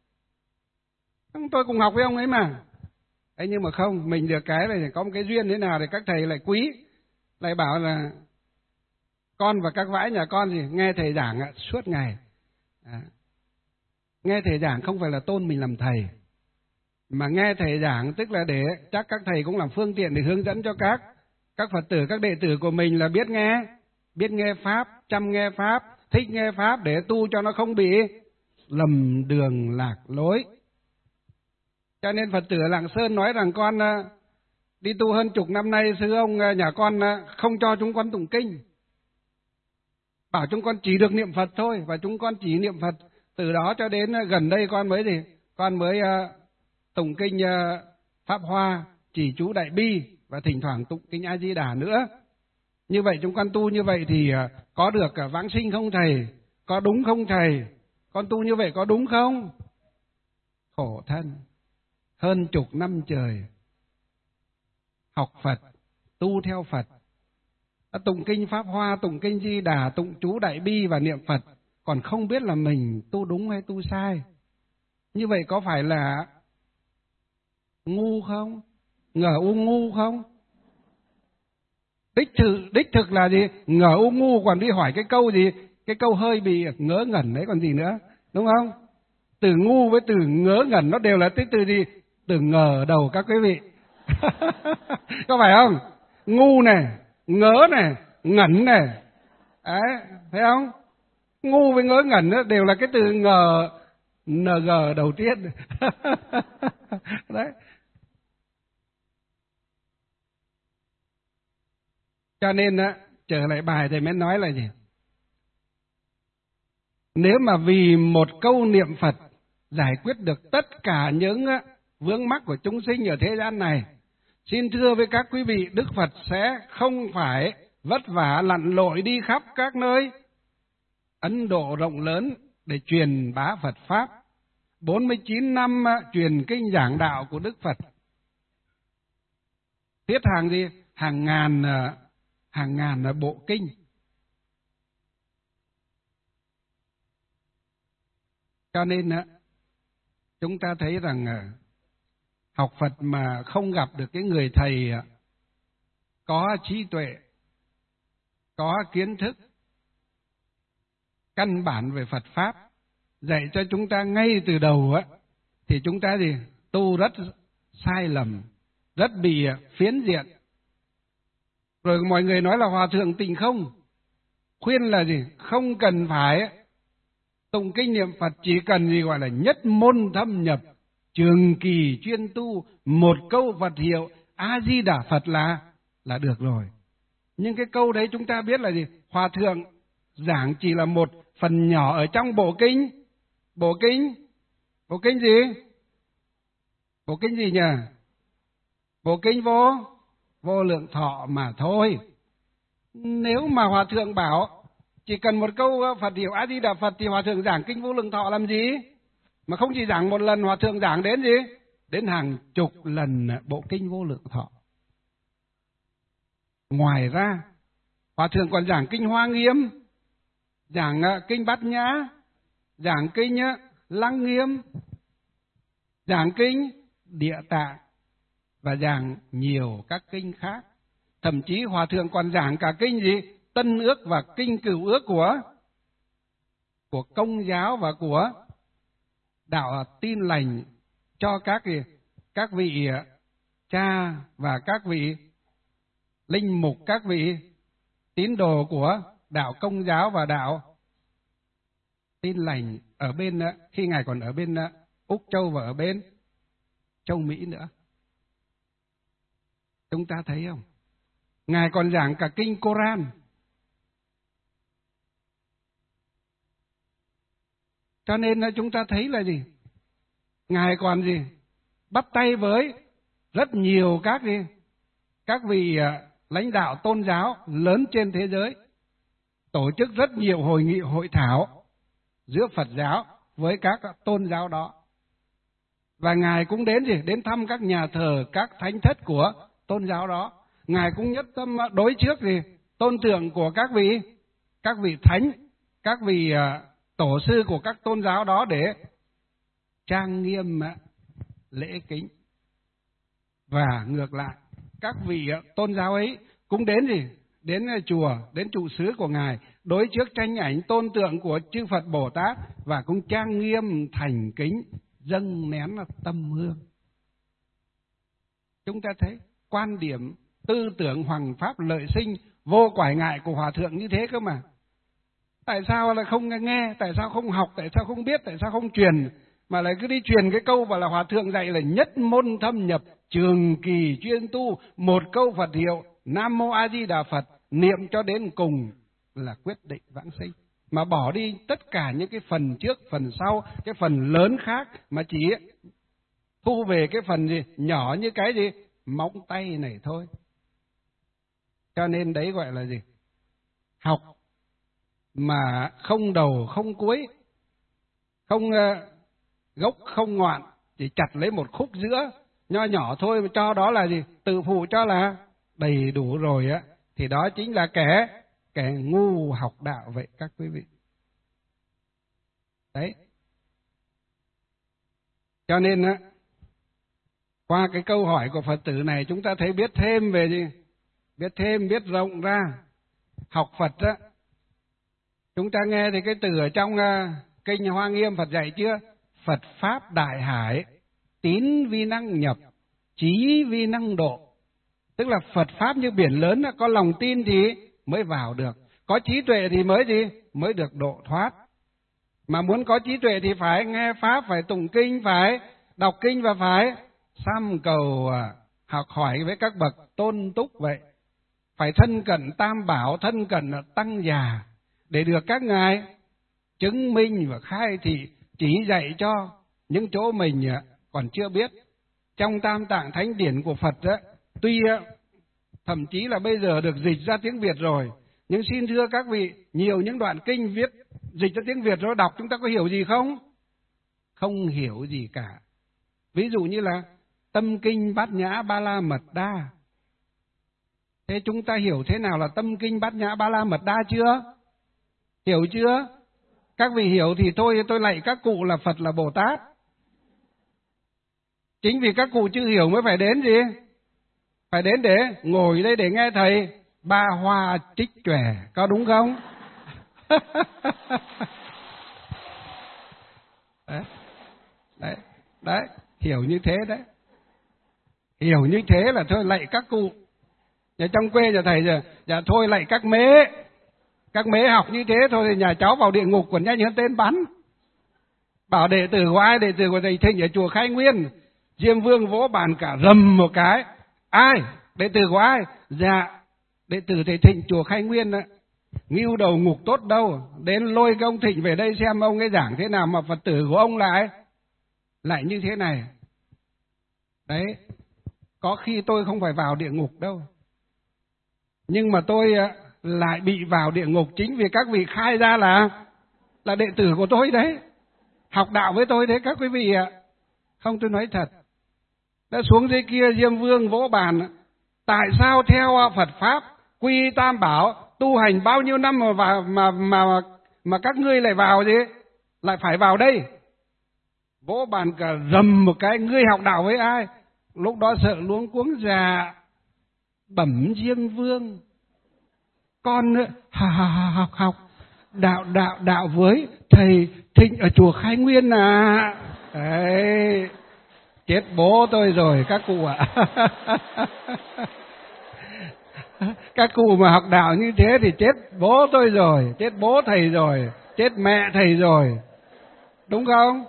tôi cùng học với ông ấy mà. Ấy nhưng mà không, mình được cái là có một cái duyên thế nào thì các thầy lại quý, lại bảo là con và các vãi nhà con gì nghe thầy giảng suốt ngày. À, nghe thầy giảng không phải là tôn mình làm thầy, mà nghe thầy giảng tức là để chắc các thầy cũng làm phương tiện để hướng dẫn cho các các Phật tử, các đệ tử của mình là biết nghe, biết nghe pháp, chăm nghe pháp, thích nghe pháp để tu cho nó không bị lầm đường lạc lối. Cho nên Phật tử ở Lạng Sơn nói rằng con đi tu hơn chục năm nay, sư ông nhà con không cho chúng con tụng kinh, bảo chúng con chỉ được niệm Phật thôi, và chúng con chỉ niệm Phật. Từ đó cho đến gần đây con mới gì con mới uh, tụng kinh uh, Pháp Hoa, chỉ chú Đại Bi và thỉnh thoảng tụng kinh A Di Đà nữa. Như vậy chúng con tu như vậy thì uh, có được uh, vãng sinh không thầy? Có đúng không thầy? Con tu như vậy có đúng không? Khổ thân, hơn chục năm trời học Phật, tu theo Phật, tụng kinh Pháp Hoa, tụng kinh Di Đà, tụng chú Đại Bi và niệm Phật, còn không biết là mình tu đúng hay tu sai. Như vậy có phải là ngu không? Ngờ u ngu không? Đích thực, đích thực là gì? Ngờ u ngu, còn đi hỏi cái câu gì? Cái câu hơi bị ngớ ngẩn đấy còn gì nữa, đúng không? Từ ngu với từ ngớ ngẩn nó đều là cái từ gì? Từ ngờ đầu các quý vị. Có phải không? Ngu này, ngớ này, ngẩn này. Đấy, thấy không? Ngu với ngớ ngẩn đều là cái từ ngờ, en giê đầu tiên. Đấy. Cho nên á, trở lại bài thầy mới nói là gì? Nếu mà vì một câu niệm Phật giải quyết được tất cả những vướng mắc của chúng sinh ở thế gian này, xin thưa với các quý vị, Đức Phật sẽ không phải vất vả lặn lội đi khắp các nơi Ấn Độ rộng lớn để truyền bá Phật Pháp. bốn mươi chín năm truyền kinh giảng đạo của Đức Phật. Viết hàng gì? Hàng ngàn, hàng ngàn bộ kinh. Cho nên chúng ta thấy rằng học Phật mà không gặp được cái người thầy có trí tuệ, có kiến thức căn bản về Phật Pháp, dạy cho chúng ta ngay từ đầu á, thì chúng ta gì? Tu rất sai lầm, rất bị phiến diện. Rồi mọi người nói là Hòa Thượng Tịnh Không khuyên là gì? Không cần phải tụng kinh niệm Phật, chỉ cần gì gọi là nhất môn thâm nhập, trường kỳ chuyên tu, một câu Phật hiệu A Di Đà Phật là là được rồi. Nhưng cái câu đấy chúng ta biết là gì? Hòa Thượng giảng chỉ là một phần nhỏ ở trong bộ kinh. Bộ kinh? Bộ kinh gì? Bộ kinh gì nhỉ? Bộ kinh vô vô lượng thọ mà thôi. Nếu mà Hòa Thượng bảo chỉ cần một câu Phật hiệu A Di Đà Phật thì Hòa Thượng giảng kinh vô lượng thọ làm gì? Mà không chỉ giảng một lần, Hòa Thượng giảng đến gì? Đến hàng chục lần bộ kinh vô lượng thọ. Ngoài ra, Hòa Thượng còn giảng kinh Hoa Nghiêm, giảng kinh Bát Nhã, giảng kinh Lăng Nghiêm, giảng kinh Địa Tạng và giảng nhiều các kinh khác. Thậm chí Hòa Thượng còn giảng cả kinh gì? Tân ước và kinh Cửu ước của của Công giáo và của đạo Tin lành cho các các vị cha và các vị linh mục, các vị tín đồ của đạo Công giáo và đạo Tin lành ở bên, khi Ngài còn ở bên Úc Châu và ở bên Châu Mỹ nữa. Chúng ta thấy không? Ngài còn giảng cả kinh Koran. Cho nên là chúng ta thấy là gì? Ngài còn gì? Bắt tay với rất nhiều các gì? Các vị lãnh đạo tôn giáo lớn trên thế giới, tổ chức rất nhiều hội nghị hội thảo giữa Phật giáo với các tôn giáo đó. Và Ngài cũng đến gì? Đến thăm các nhà thờ, các thánh thất của tôn giáo đó. Ngài cũng nhất tâm đối trước gì? Tôn tượng của các vị các vị thánh, các vị uh, tổ sư của các tôn giáo đó để trang nghiêm lễ kính. Và ngược lại, các vị tôn giáo ấy cũng đến gì? Đến chùa, đến trụ xứ của Ngài, đối trước tranh ảnh tôn tượng của chư Phật Bồ Tát và cũng trang nghiêm thành kính dâng nén tâm hương. Chúng ta thấy quan điểm tư tưởng hoằng pháp lợi sinh vô quải ngại của Hòa Thượng như thế cơ mà. Tại sao lại không nghe, tại sao không học, tại sao không biết, tại sao không truyền, mà lại cứ đi truyền cái câu và là Hòa Thượng dạy là nhất môn thâm nhập, trường kỳ chuyên tu, một câu Phật hiệu Nam Mô A Di Đà Phật, niệm cho đến cùng là quyết định vãng sinh. Mà bỏ đi tất cả những cái phần trước, phần sau, cái phần lớn khác, mà chỉ thu về cái phần gì nhỏ như cái gì móng tay này thôi. Cho nên đấy gọi là gì? Học mà không đầu không cuối, không uh, gốc không ngọn, chỉ chặt lấy một khúc giữa nho nhỏ thôi, mà cho đó là gì? Tự phụ cho là đầy đủ rồi á, thì đó chính là kẻ kẻ ngu học đạo vậy các quý vị. Đấy. Cho nên á, qua cái câu hỏi của Phật tử này chúng ta thấy biết thêm về gì? Biết thêm, biết rộng ra. Học Phật á, chúng ta nghe thì cái từ ở trong uh, kinh Hoa Nghiêm Phật dạy chưa? Phật Pháp đại hải, tín vi năng nhập, trí vi năng độ. Tức là Phật Pháp như biển lớn, có lòng tin thì mới vào được, có trí tuệ thì mới gì? Mới được độ thoát. Mà muốn có trí tuệ thì phải nghe Pháp, phải tụng kinh, phải đọc kinh và phải sám cầu học hỏi với các bậc tôn túc vậy. Phải thân cận Tam Bảo, thân cận Tăng già để được các ngài chứng minh và khai thị, chỉ dạy cho những chỗ mình còn chưa biết. Trong Tam Tạng Thánh Điển của Phật đó, tuy thậm chí là bây giờ được dịch ra tiếng Việt rồi, nhưng xin thưa các vị, nhiều những đoạn kinh viết dịch ra tiếng Việt rồi đọc chúng ta có hiểu gì không? Không hiểu gì cả. Ví dụ như là Tâm Kinh Bát Nhã Ba La Mật Đa. Thế chúng ta hiểu thế nào là Tâm Kinh Bát Nhã Ba La Mật Đa chưa? Hiểu chưa? Các vị hiểu thì thôi tôi lạy các cụ là Phật là Bồ Tát. Chính vì các cụ chưa hiểu mới phải đến gì? Phải đến để ngồi đây để nghe thầy ba hoa trích chòe, có đúng không? Đấy, đấy, đấy, hiểu như thế đấy. Hiểu như thế là thôi lạy các cụ. Nhà trong quê nhà thầy giờ, dạ thôi lạy các mế. Các mế học như thế thôi thì nhà cháu vào địa ngục còn nhanh hơn tên bắn. Bảo đệ tử của ai? Đệ tử của thầy Thịnh ở chùa Khai Nguyên. Diêm Vương vỗ bàn cả rầm một cái. Ai? Đệ tử của ai? Dạ, đệ tử thầy Thịnh chùa Khai Nguyên đó. Ngưu đầu ngục tốt đâu. Đến lôi cái ông Thịnh về đây xem ông ấy giảng thế nào mà Phật tử của ông lại lại như thế này. Đấy, có khi tôi không phải vào địa ngục đâu, nhưng mà tôi lại bị vào địa ngục chính vì các vị khai ra là là đệ tử của tôi đấy, học đạo với tôi đấy các quý vị ạ. Không, tôi nói thật. Đã xuống dưới kia Diêm Vương vỗ bàn. Tại sao theo Phật Pháp quy Tam Bảo tu hành bao nhiêu năm mà mà mà mà, mà các ngươi lại vào gì? Lại phải vào đây. Vỗ bàn cả rầm một cái, ngươi học đạo với ai? Lúc đó sợ luống cuống già, bẩm Diêm Vương. Con học học đạo đạo đạo với thầy Thịnh ở chùa Khai Nguyên à. Đấy, chết bố tôi rồi các cụ ạ. Các cụ mà học đạo như thế thì chết bố tôi rồi, chết bố thầy rồi, chết mẹ thầy rồi, đúng không?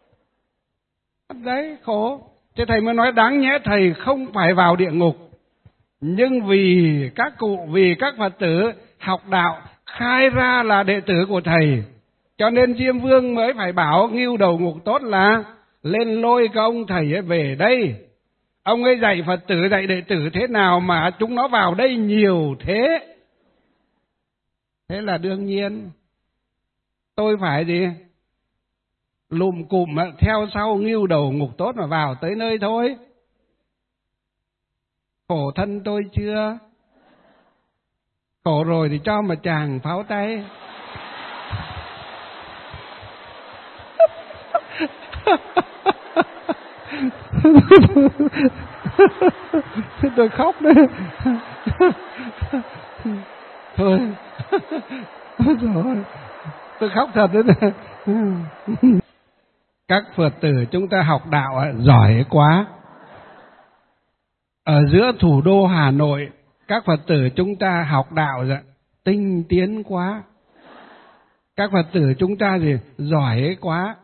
Đấy, khổ. Thế thầy mới nói đáng nhẽ thầy không phải vào địa ngục, nhưng vì các cụ, vì các Phật tử học đạo khai ra là đệ tử của thầy, cho nên Diêm Vương mới phải bảo ngưu đầu ngục tốt là lên lôi cái ông thầy ấy về đây. Ông ấy dạy Phật tử, dạy đệ tử thế nào mà chúng nó vào đây nhiều thế? Thế là đương nhiên tôi phải gì? Lụm cụm theo sau ngưu đầu ngục tốt mà vào tới nơi thôi. Khổ thân tôi chưa? Khổ rồi thì cho mà chàng pháo tay. Tôi khóc đấy. Thôi rồi, tôi khóc thật đấy. Các Phật tử chúng ta học đạo giỏi quá. Ở giữa thủ đô Hà Nội, các Phật tử chúng ta học đạo tinh tiến quá. Các Phật tử chúng ta gì giỏi quá.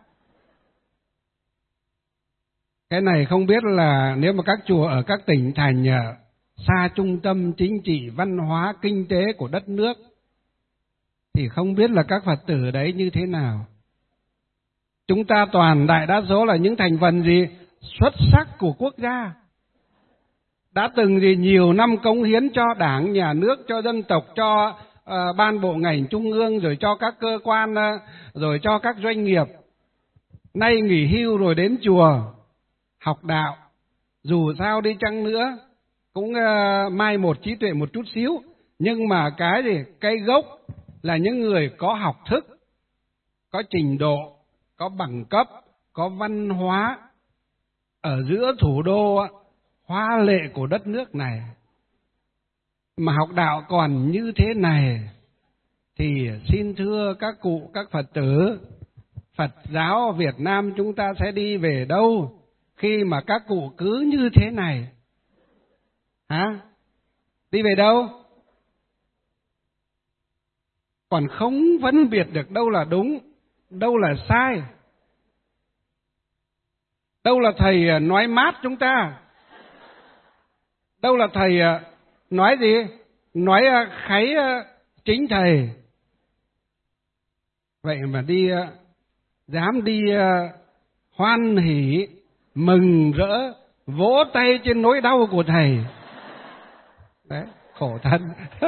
Cái này không biết là nếu mà các chùa ở các tỉnh thành xa trung tâm chính trị, văn hóa, kinh tế của đất nước thì không biết là các Phật tử đấy như thế nào. Chúng ta toàn đại đa số là những thành phần gì xuất sắc của quốc gia, đã từng gì nhiều năm cống hiến cho Đảng, nhà nước, cho dân tộc, cho uh, ban bộ ngành trung ương, rồi cho các cơ quan, uh, rồi cho các doanh nghiệp. Nay nghỉ hưu rồi đến chùa học đạo, dù sao đi chăng nữa cũng uh, mai một trí tuệ một chút xíu, nhưng mà cái gì cái gốc là những người có học thức, có trình độ, có bằng cấp, có văn hóa ở giữa thủ đô hoa lệ của đất nước này. Mà học đạo còn như thế này thì xin thưa các cụ, các Phật tử Phật giáo Việt Nam chúng ta sẽ đi về đâu khi mà các cụ cứ như thế này? Hả? Đi về đâu? Còn không phân biệt được đâu là đúng, đâu là sai. Đâu là thầy nói mát chúng ta? Đâu là thầy nói gì? Nói kháy chính thầy. Vậy mà đi, dám đi hoan hỉ, mừng rỡ, vỗ tay trên nỗi đau của thầy. Đấy, khổ thân.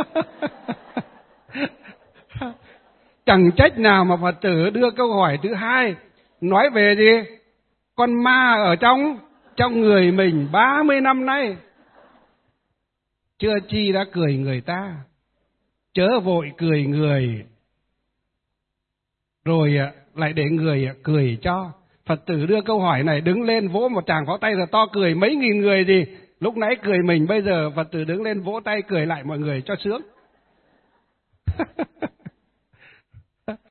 Chẳng trách nào mà Phật tử đưa câu hỏi thứ hai, nói về gì? Con ma ở trong trong người mình ba mươi năm nay. Chưa chi đã cười người ta, chớ vội cười người, rồi lại để người cười cho. Phật tử đưa câu hỏi này, đứng lên vỗ một tràng pháo tay là to cười mấy nghìn người gì. Lúc nãy cười mình, bây giờ Phật tử đứng lên vỗ tay cười lại mọi người cho sướng.